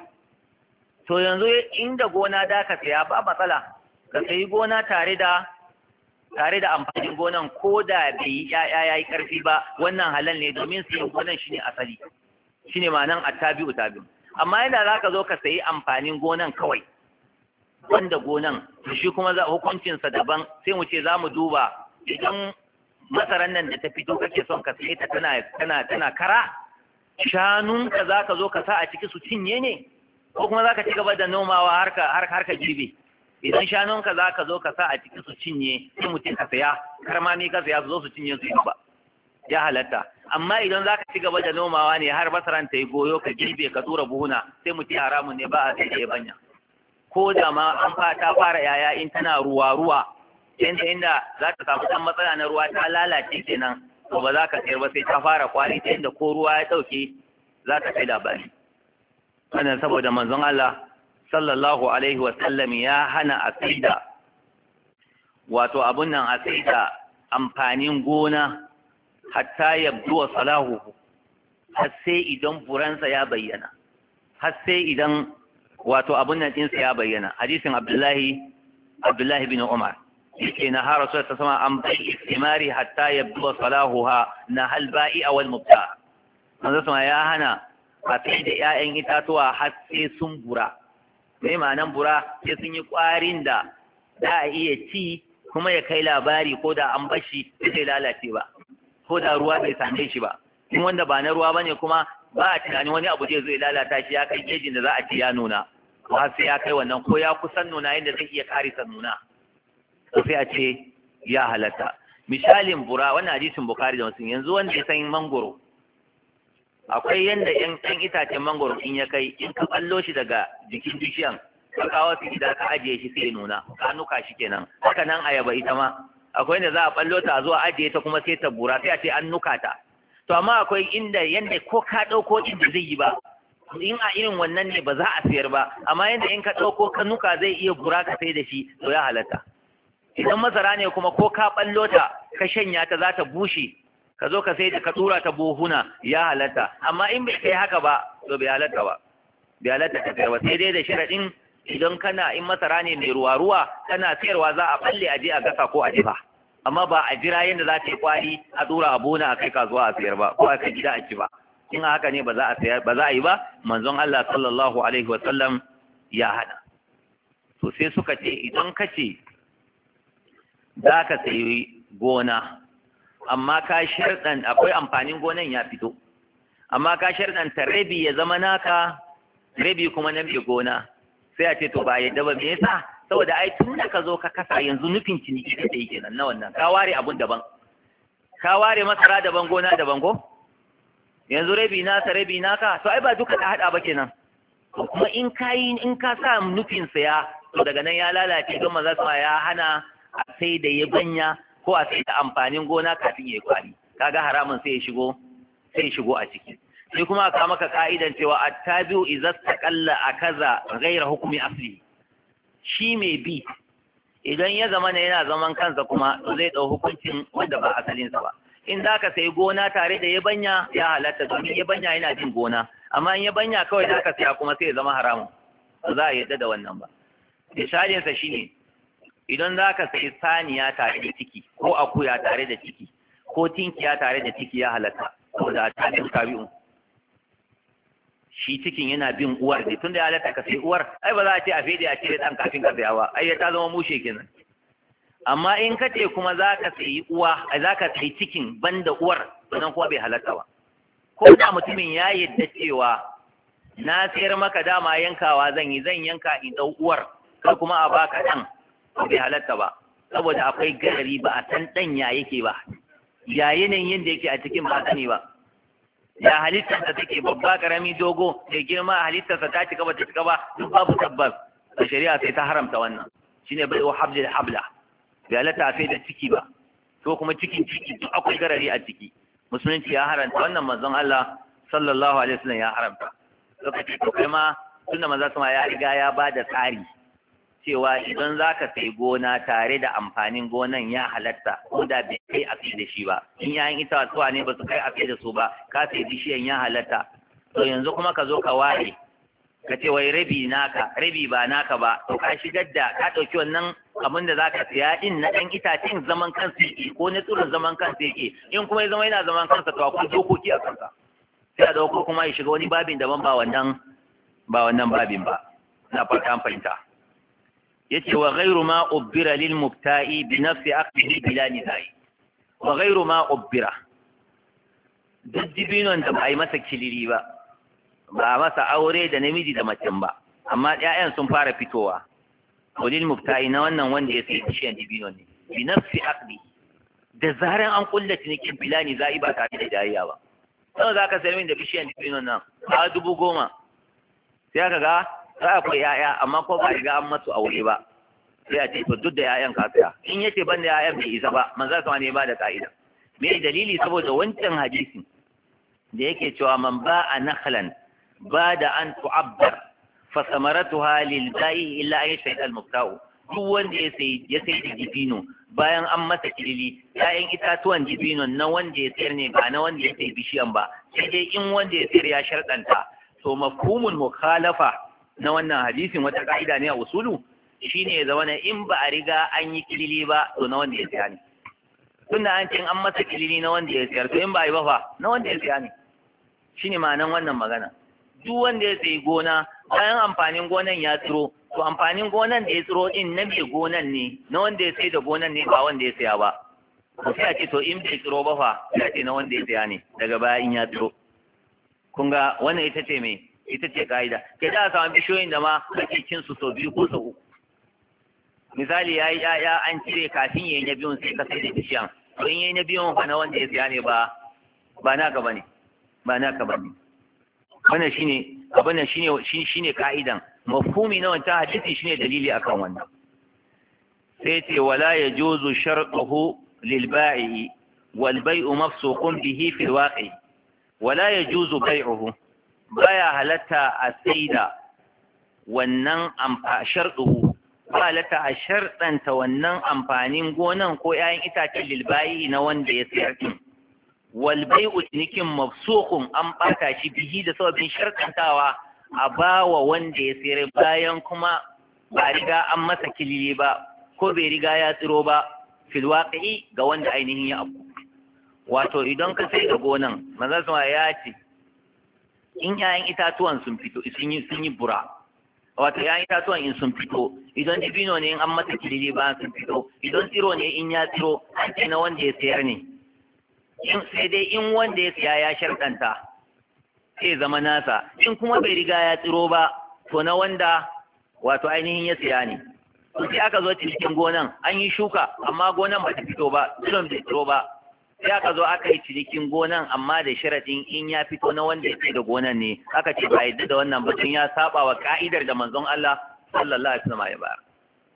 to yanzu inda gona da ka saya ba matsala ka sayi gona tare da tare da amfanin gonan ko da bai yi ƴaƴa ya yi ƙarfi ba wannan halal ne domin sayan gonan shine asali shine ma'anan attabi'u tabi'u amma yanda za ka zo ka sayi amfanin gonan kawai wanda gonan shi kuma za hukuncinsa daban sai mu ce za mu duba idan masaran nan da ta fito kake son ka sai ta tana tana tana kara shanunka za ka zo ka sa a ciki su cinye ne ko kuma za ka ci gaba da nomawa har ka har har ka girbe idan shanunka za ka zo ka sa a ciki su cinye sai mutum ka saya karmami ka saya su zo su cinye su yi ba ya halatta amma idan za ka ci gaba da nomawa ne har masaran ta yi goyo ka girbe ka tura buhuna sai mutum haramun ne ba a sai da ya banya ko da ma an fata fara yaya in tana ruwa ruwa yanda inda za ta samu ɗan matsala na ruwa ta lalace kenan to ba za ka sayar ba sai ta fara kwari ta inda ko ruwa ya ɗauke za ta kai labari wannan saboda manzon Allah sallallahu alaihi wa sallam ya hana a saida wato abun nan a saida amfanin gona hatta yabdu wa salahu har sai idan buransa ya bayyana har sai idan wato abun nan ɗinsa ya bayyana hadisin Abdullahi Abdullahi bin Umar yake na har rasul ta sama an bai istimari hatta yabdu salahuha na hal ba'i wal mubta manzo sama ya hana a sai da ƴaƴan itatuwa har sai sun bura mai ma'anan bura sai sun yi ƙwarin da za a iya ci kuma ya kai labari ko da an bashi sai lalace ba ko da ruwa bai same shi ba in wanda ba na ruwa bane kuma ba a tunani wani abu zai zo ya lalata shi ya kai gejin da za a ci ya nuna ko har sai ya kai wannan ko ya kusan nuna yadda zai iya karisa nuna sai a ce ya halatta misalin bura wannan hadisin Bukhari da Muslim yanzu wanda ya san mangoro akwai yanda yan ɗan itacen mangoro in ya kai in ka ballo shi daga jikin bishiyan ka kawo shi gida ka ajiye shi sai nuna ka nuka shi kenan haka nan ayaba ita ma akwai yanda za a ballo ta zuwa ajiye ta kuma sai ta bura sai a ce an nuka ta to amma akwai inda yanda ko ka ɗauko inda zai yi ba in a irin wannan ne ba za a sayar ba amma yanda in ka ɗauko ka nuka zai iya bura ka sai da shi to ya halatta idan masara ne kuma ko ka ballo ta ka shanya ta za ta bushe ka zo ka sai da ka tura ta buhuna ya halatta amma in bai kai haka ba to bai halatta ba bai halatta ka sayarwa sai dai da sharadin idan kana in masara ne mai ruwa ruwa kana sayarwa za a balle a je a gasa ko a jifa amma ba a jira yadda za ta yi kwari a tura a buhuna a kai kasuwa a sayar ba ko a kai gida a ci ba in haka ne ba za a sayar ba za a yi ba manzon Allah sallallahu alaihi wa sallam ya hada to sai suka ce idan ka ce za ka sayi gona amma ka sharɗan akwai amfanin gonan ya fito amma ka sharɗanta rabi ya zama naka rabi kuma na mai gona sai a ce to ba yadda ba me yasa saboda ai tun da ka zo ka kasa yanzu nufin ciniki da take kenan na wannan ka ware abun daban ka ware masara daban gona daban ko yanzu rabi nasa rabi naka to ai ba duka ka hada ba kenan to kuma in ka yi in ka sa nufin saya to daga nan ya lalace don maza sama ya hana a sai da yabanya ko a sai da amfanin gona kafin ya yi kwari kaga haramun sai ya shigo sai ya shigo a ciki sai kuma aka maka ka'idan cewa attabi'u idza taqalla akaza ghayra hukmi asli, shi mai bi idan ya zama ne yana zaman kansa kuma to zai dau hukuncin wanda ba asalinsa ba. In za ka sai gona tare da yabanya ya halatta domin yabanya yana bin gona, amma in yabanya kawai za ka saya kuma sai ya zama haramun, ba za a yadda da wannan ba. Misalinsa shine idan za ka sai saniya tare da ciki ko akuya tare da ciki ko tinkiya tare da ciki ya halatta, saboda ta bin tabi'un shi cikin yana bin uwar ne, tunda ya halatta ka sai uwar ai ba za a ce a fede a cire dan kafin ka saya ba, ai ta zama mushe kenan. Amma in ka ce kuma za ka sayi uwa za ka sayi cikin banda uwar, sannan kuma bai halatta ba. Ko da mutumin ya yadda cewa na sayar maka dama yankawa zan yi zan yanka in dau uwar kai kuma a baka dan, bai halatta ba, saboda akwai garari ba a san dan ya yake ba, ya yanayin da yake a cikin ba sani ba, ya halittarsa take babba karami dogo da girma halittarsa ta cika ba ta cika ba duk babu tabbas. Da shari'a sai ta haramta wannan, shine bai wa habdil habla, bai halatta sai da ciki ba, to kuma cikin ciki duk akwai garari a ciki. Musulunci ya haramta wannan, manzon Allah sallallahu alaihi wasallam ya haramta. Lokaci to kai ma tunda manzon sama ya riga ya bada tsari cewa idan zaka sai gona tare da amfanin gonan ya halatta ko da bai kai a da shi ba, in yayin itatuwa ne ba su kai a da su ba ka sai bishiyan ya halatta. To yanzu kuma ka zo ka ware ka ce wai rabi naka rabi ba naka ba, to ka shigar da ka ɗauki wannan abin da zaka siya din na ɗan itacen zaman kansa yake ko na tsirin zaman kansa yake, in kuma ya zama yana zaman kansa to akwai dokoki a kansa, sai a dauko kuma ya shiga wani babin daban ba wannan ba wannan babin ba. Na fata an fahimta. Yace wa ghayru ma ubbira lil mubta'i bi nafsi aqdihi bila nizai, wa ghayru ma ubbira duk dibinon da ba yi masa kiliri ba, ba masa aure da namiji da macen ba, amma ƴaƴan sun fara fitowa, walil mubta'i na wannan wanda ya sai bishiyan dibino ne bi nafsi aqdi, da zaran an kulla cinikin bilani za'i ba tare da jariya ba. Sai za ka sayar min da bishiyan dibino nan a dubu goma, sai ka ga za akwai ƴaƴa amma ko ba riga an masu aure ba, sai a ce to duk da ƴaƴan ka saya. In yace ban da ƴaƴan bai isa ba, manzo sama ne ba da ka'ida. Me dalili? Saboda wancan hadisi da yake cewa man ba'a nakhlan ba da an tu'abbar fa samaratuha lil ba'i illa an yashhad al mubta'u, duk wanda ya sai ya sai dibino bayan an masa kilili, ƴaƴan itatuwan dibino na wanda ya sayar ne ba na wanda ya sai bishiyan ba, sai dai in wanda ya sayar ya sharɗanta. To mafhumul mukhalafa na wannan hadisin wata ka'ida ne a usulu shine ya zama in ba a riga an yi kilili ba to na wanda ya sayar ne, tunda an ce an masa kilili na wanda ya sayar, to in ba a yi ba fa na wanda ya sayar ne. Shine ma'anan wannan magana. Duk wanda ya sayi gona bayan amfanin gonan ya tsiro, to amfanin gonan da ya tsiro din na mai gonan ne, na wanda ya sai da gonan ne ba wanda ya saya ba. To sai a ce to in bai tsiro ba fa ya ce na wanda ya saya ne daga baya in ya tsiro. Kun ga wannan ita ce me ita ce ka'ida. Ke da samu bishiyoyin da ma ake cin su sau biyu ko sau uku. Misali ya yi ya an cire kafin ya yi na biyun sai ka sai da bishiyan, to in ya yi na biyun fa na wanda ya saya ne ba ba naka ba ne ba naka ba ne. Wannan shine abin nan shine shine ka'idan. Mafhumi na wancan hadisi shine dalili akan wannan. Sai ce wala yajuzu shartuhu lil ba'i wal bay'u mafsuqun bihi fil waqi, wala yajuzu bai'uhu, baya halatta a saida wannan amfa shartuhu, ba halatta a shartanta wannan amfanin gonan ko 'ya'yan itacen lil ba'i na wanda ya sayar din. Walbai'u cinikin mafsuqun an bata shi bihi da sababin sharkantawa a bawa wanda ya sayar bayan kuma ba riga an masa kilili ba ko bai riga ya tsiro ba fil waqi'i ga wanda ainihin ya abu. Wato idan ka sai da gonan manzo sama ya ce in 'ya'yan itatuwan sun fito sun yi sun yi bura, wato 'ya'yan itatuwan in sun fito, idan dibino ne in an masa kilili ba sun fito, idan tsiro ne in ya tsiro an ce na wanda ya sayar ne. In sai dai in wanda ya siya ya sharɗanta sai zama nasa, in kuma bai riga ya tsiro ba to na wanda wato ainihin ya siya ne. To sai aka zo cikin gonan an yi shuka amma gonan ba ta fito ba, tsiron bai tsiro ba, sai aka zo aka yi cinikin gonan amma da sharaɗin in ya fito na wanda ya sai da gonan ne, aka ce ba yadda da wannan ba, tun ya saba wa ka'idar da manzon Allah sallallahu alaihi wasallam ya bayar.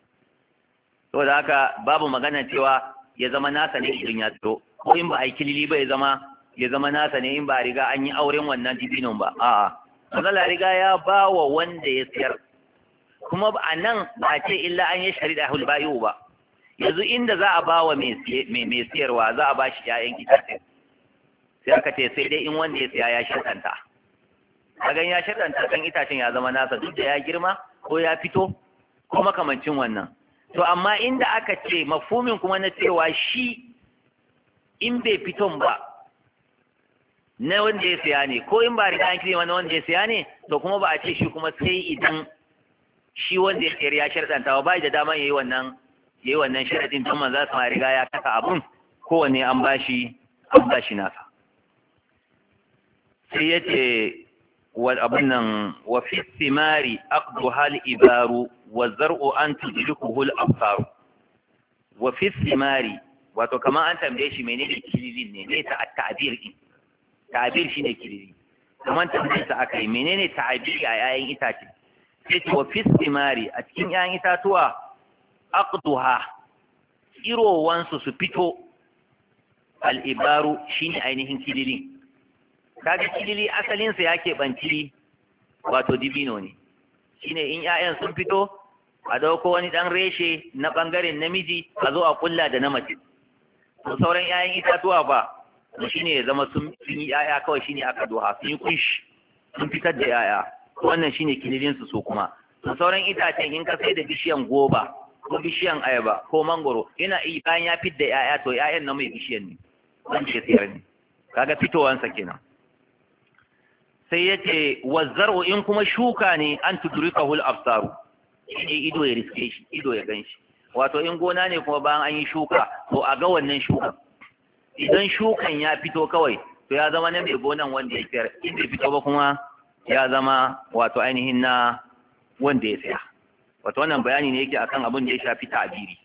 Saboda haka babu magana cewa ya zama nasa ne idan ya tsiro, ko in ba a yi kilili ba ya zama ya zama nasa ne in ba riga an yi auren wannan dibinon ba a'a Allah riga ya ba wa wanda ya siyar kuma a nan ba ce illa an yi shari'a hulbayu ba yanzu inda za a ba wa mai siyarwa za a ba shi ‘ya'yan itace sai aka ce sai dai in wanda ya siya ya shaɗanta kagan ya shaɗanta kan itacen ya zama nasa duk da ya girma ko ya fito ko makamancin wannan to amma inda aka ce mafhumin kuma na cewa shi in bai fiton ba na wanda ya siya ne ko in ba riga an kire wani wanda ya siya ne to kuma ba a ce shi kuma sai idan shi wanda ya siyar ya shaɗanta ba da dama ya yi wannan ya yi wannan sharaɗin don manzo su ma riga ya kasa abun kowanne an bashi an bashi nasa sai ya ce wa abun nan wa fi thimari aqdu hal ibaru wa zar'u an tudrikuhu al absar wa fi thimari wato kamar an tambaye shi menene kililin ne ne ta ta'bir din ta'bir shine kilili kamar tambaye sa akai menene ta'biri a yayin itace sai wa fi thimari a cikin yayin itatuwa aqduha tsirowansu su fito al'ibaru shine ainihin kilili kaga kilili asalinsa ya keɓanci wato dibino ne shine in 'ya'yan sun fito a dauko wani ɗan reshe na ɓangaren namiji a zo a kulla da na mace to sauran 'ya'yan itatuwa ba shine ya zama sun yi 'ya'ya kawai shine aka doha sun yi kunshi sun fitar da 'ya'ya wannan shine kililinsu su kuma to sauran itacen in ka sai da bishiyan goba ko bishiyan ayaba ko mangoro yana iya bayan ya fidda ƴaƴa to ƴaƴan na mai bishiyan ne wanda ya tsayar ne kaga fitowansa kenan sai yace wazzar'u in kuma shuka ne an tudrikahu al-absaru shine ido ya riske shi ido ya ganshi wato in gona ne kuma bayan an yi shuka to a ga wannan shukan idan shukan ya fito kawai to ya zama na mai gonan wanda ya tsayar in bai fito ba kuma ya zama wato ainihin na wanda ya tsaya wato wannan bayani ne yake akan abin da ya shafi ta'biri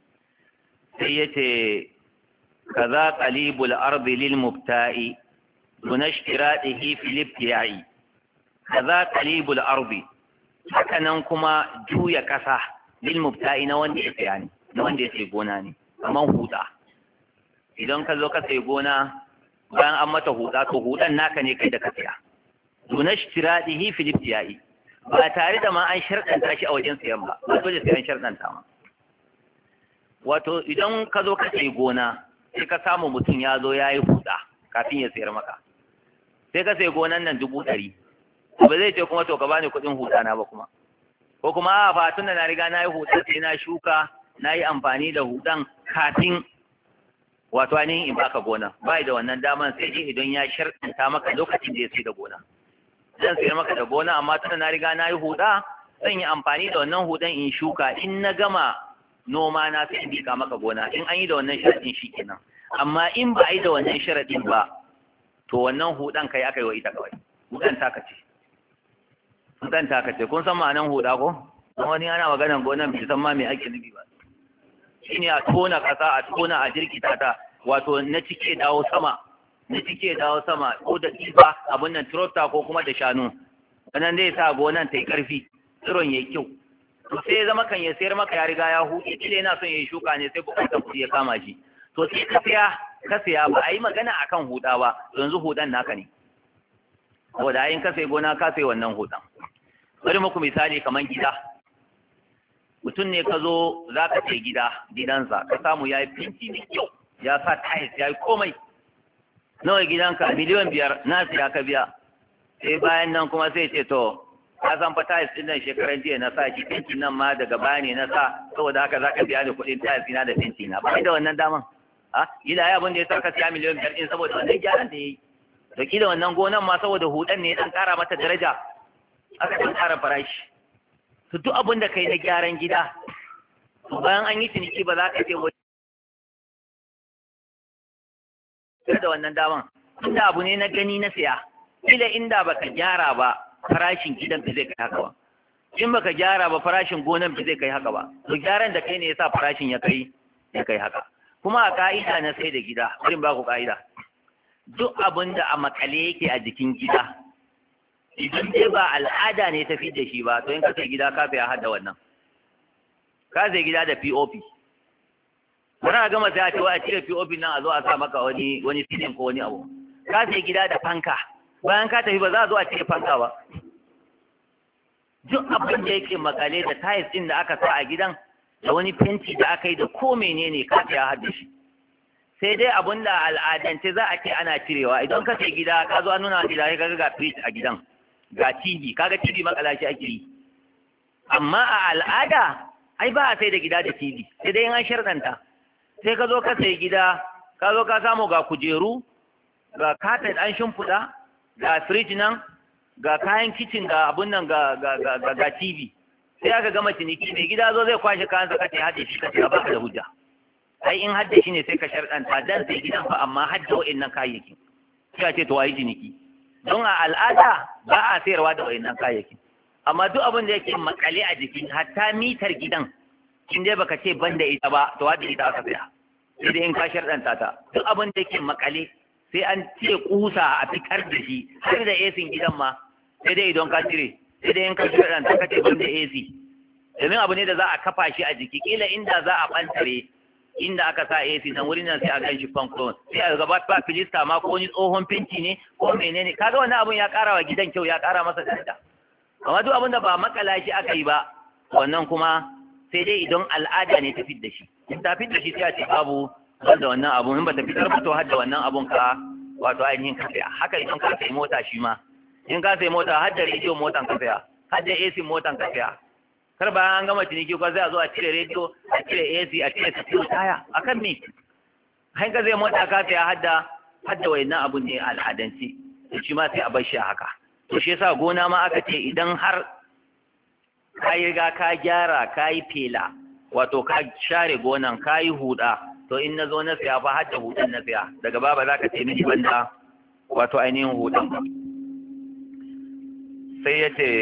sai yace kaza qalibul ardi lil mubta'i duna ishtiratihi fil ibtiya'i kaza qalibul ardi haka nan kuma juya kasa lil mubta'i na wanda ya tsaya ne na wanda ya sai gona ne kaman huda idan ka zo ka sai gona bayan an mata huda to hudan naka ne kai da ka tsaya duna ishtiratihi fil ibtiya'i ba tare da ma an sharɗanta shi a wajen sayan ba ba dole sai an sharɗanta ma wato idan ka zo ka sayi gona sai ka samu mutum ya zo ya yi huɗa kafin ya sayar maka sai ka sayi gonan nan dubu ɗari ba zai ce kuma to ka bani kuɗin huɗa na ba kuma ko kuma a fa tun da na riga na yi huɗa sai na shuka na yi amfani da huɗan kafin wato ainihin in baka gona ba da wannan daman sai dai idan ya sharɗanta maka lokacin da ya sai da gona zan sayar maka da gona amma tunda na riga na yi huda zan yi amfani da wannan hudan in shuka in na gama noma na sai in bika maka gona in an yi da wannan sharadin shikenan amma in ba a yi da wannan sharadin ba to wannan hudan kai aka yi wa ita kawai hudan taka ce hudan taka ce kun san ma'anan huda ko kuma wani ana maganar gonan bai san ma me ake nufi ba shine a tona kasa a tona a jirkita ta wato na cike dawo sama na cike dawo sama ko da kifa abin nan tractor ko kuma da shanu wannan zai sa gonan ta yi ƙarfi tsiron ya yi kyau to sai zama kan ya sayar maka ya riga ya huɗe kila yana son ya yi shuka ne sai bukatar kuɗi ya kama shi to sai ka saya ka saya ba a yi magana akan huɗa ba yanzu huɗan naka ne saboda ayin ka sai gona ka sai wannan huɗan bari muku misali kamar gida mutum ne ka zo za ka sai gida gidansa ka samu ya yi finti mai kyau ya sa tiles ya yi komai nawa gidanka miliyan biyar na siya ka biya sai bayan nan kuma sai ce to ka san fa tiles din nan shekaran jiya na sa shi fentin nan ma daga baya ne na sa saboda haka zaka biya ni kuɗin tiles ina da fenti na ba da wannan daman a gida ya abin da ya sa ka siya miliyan biyar din saboda wannan gyaran da yayi da kila wannan gonan ma saboda hudan ne dan kara mata daraja aka dan kara farashi to duk abin da kai na gyaran gida to bayan an yi ciniki ba za ka ce da wannan daman inda abu ne na gani na siya kila inda baka gyara ba farashin gidan ba zai kai haka ba in baka gyara ba farashin gonan ba zai kai haka ba to gyaran da kai ne yasa farashin ya kai ya kai haka kuma a ka'ida na sai da gida bari ba ku ka'ida duk abin da a makale yake a jikin gida idan dai ba al'ada ne tafi da shi ba to in ka sai gida ka sai hada wannan ka sai gida da P O P wani a gama sai a ce wa a cire P O P nan a zo a sa maka wani wani silin ko wani abu ka sai gida da fanka bayan ka tafi ba za a zo a cire fanka ba. Duk abin da yake makale da tiles din da aka sa a gidan da wani fenti da aka yi da ko menene ka ya hadda shi. Sai dai abin da al'adance za a ce ana cirewa idan ka sai gida ka zo an nuna gida sai kaga ga fridge a gidan ga T V kaga T V makala shi ake yi. Amma a al'ada ai ba a sai da gida da T V sai dai an sharɗanta. Sai ka zo ka sai gida ka zo ka samu ga kujeru ga carpet an shimfiɗa ga fridge nan ga kayan kicin ga abun nan ga ga ga ga T V sai aka gama ciniki mai gida zo zai kwashe kayan sa kace hadde shi kace ba ka da hujja. Ai in hadda shi ne sai ka sharɗanta dan sai gidan fa amma hadda wa'annan kayayyaki sai ce to ai ciniki don a al'ada ba a sayarwa da wa'annan kayayyaki amma duk abin da yake makale a jikin hatta mitar gidan in dai baka ce banda ita ba to hadda ita aka saya sai dai in ka sharɗanta ta duk abin da yake makale sai an ce kusa a fitar da shi har da A C gidan ma sai dai idan ka cire sai dai in ka sharɗanta ka ce banda A C domin abu ne da za a kafa shi a jiki kila inda za a bantare inda aka sa A C nan wurin nan sai a ganshi fanklon sai a gaba ba filista ma ko ni tsohon pinci ne ko menene kaga wannan abun ya ƙara wa gidan kyau ya ƙara masa daraja amma duk abin da ba makala shi aka yi ba wannan kuma sai dai idan al'ada ne ta fit da shi in ta fit da shi sai a ce babu wanda wannan abun in ba ta fitar ba to har da wannan abun ka wato ainihin ka saya haka idan ka sai mota shi ma in ka sai mota har da rediyo motan ka saya har da A C motan ka saya kar bayan an gama ciniki ko sai a zo a cire rediyo a cire A C a cire tafiyo taya akan me hain ka zai mota ka saya hadda hadda wayannan abun ne al'adanci to shi ma sai a bar shi haka to shi yasa gona ma aka ce idan har ka yi riga ka gyara ka yi fela wato ka share gonan ka yi huda to in na zo na saya fa hadda hudan na saya daga baba za ka ce mini banda wato ainihin hudan ba sai ya ce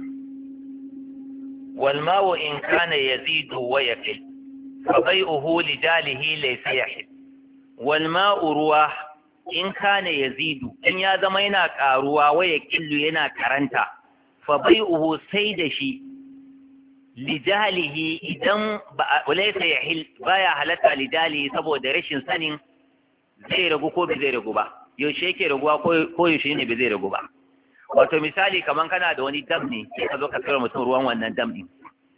والماء إن كان يزيد ويقل فبيعه لجاله ليس يحل والماء رواه إن كان يزيد إن يا زمينا كاروا ويقل ينا كرنتا فبيعه سيدشي لجاله إذن وليس يحل بايا حلتا لجاله سبو درشن سنين zai ragu ko bai zai ragu ba yaushe yake raguwa ko yaushe ne bai zai ragu ba wato misali kaman kana da wani dam ne sai ka zo ka sayar mutum ruwan wannan dam din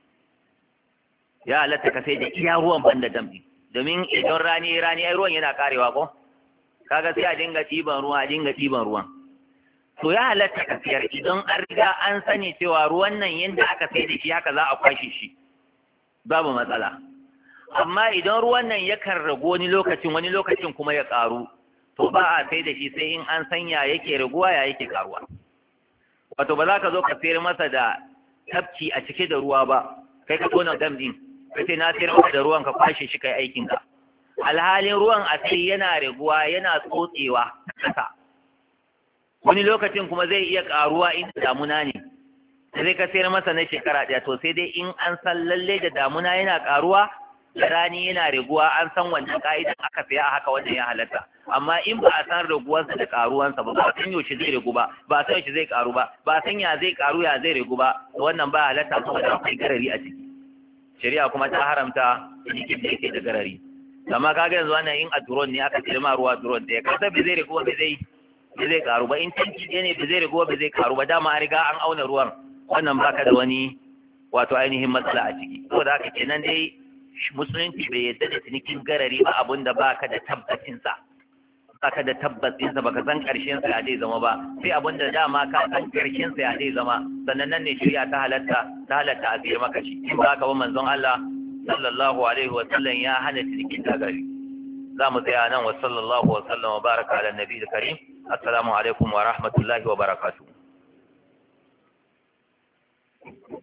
ya halatta ka sai da iya ruwan banda dam din domin idan rani rani ai ruwan yana karewa ko kaga sai a dinga ɗiban ruwa a dinga ɗiban ruwan to ya halatta ka sayar idan an riga an sani cewa ruwan nan yanda aka sai da shi haka za a kwashe shi babu matsala amma idan ruwan nan yakan ragu wani lokacin wani lokacin kuma ya karu to ba a sai da shi sai in an sanya yake raguwa ya yake karuwa wato ba za ka zo ka sayar masa da tafki a cike da ruwa ba kai ka tona dam din kai sai na sayar masa da ruwan ka kwashe shi kai aikin ka alhalin ruwan a sai yana raguwa yana tsotsewa kasa wani lokacin kuma zai iya karuwa in damuna ne sai ka sayar masa na shekara ɗaya to sai dai in an san lalle da damuna yana karuwa da rani yana raguwa an san wannan ka'idan aka saya a haka wannan ya halatta amma in ba a san raguwarsa da karuwansa ba ba san yaushe zai ragu ba ba san yaushe zai karu ba ba san ya zai karu ya zai ragu ba to wannan ba halatta kuma da akwai garari a ciki shari'a kuma ta haramta cikin da yake da garari amma kaga yanzu wannan in a duron ne aka ce ma ruwa duron da ya kasa bai zai ragu ba zai bai zai karu ba in tanki ne bai zai ragu ba zai karu ba dama riga an auna ruwan wannan baka da wani wato ainihin matsala a ciki saboda haka kenan dai musulunci bai yadda da cinikin garari ba abinda baka da tabbacinsa baka da tabbacinsa baka san karshen sa ya zai zama ba sai abinda dama ka san karshen sa ya zai zama sannan nan ne shari'a ta halatta ta halatta a sayar maka shi in ba ka ba manzon Allah sallallahu alaihi wa sallam ya hana cinikin garari za mu tsaya nan wa sallallahu wa sallam wa baraka ala nabiyil karim assalamu alaikum wa rahmatullahi wa barakatuh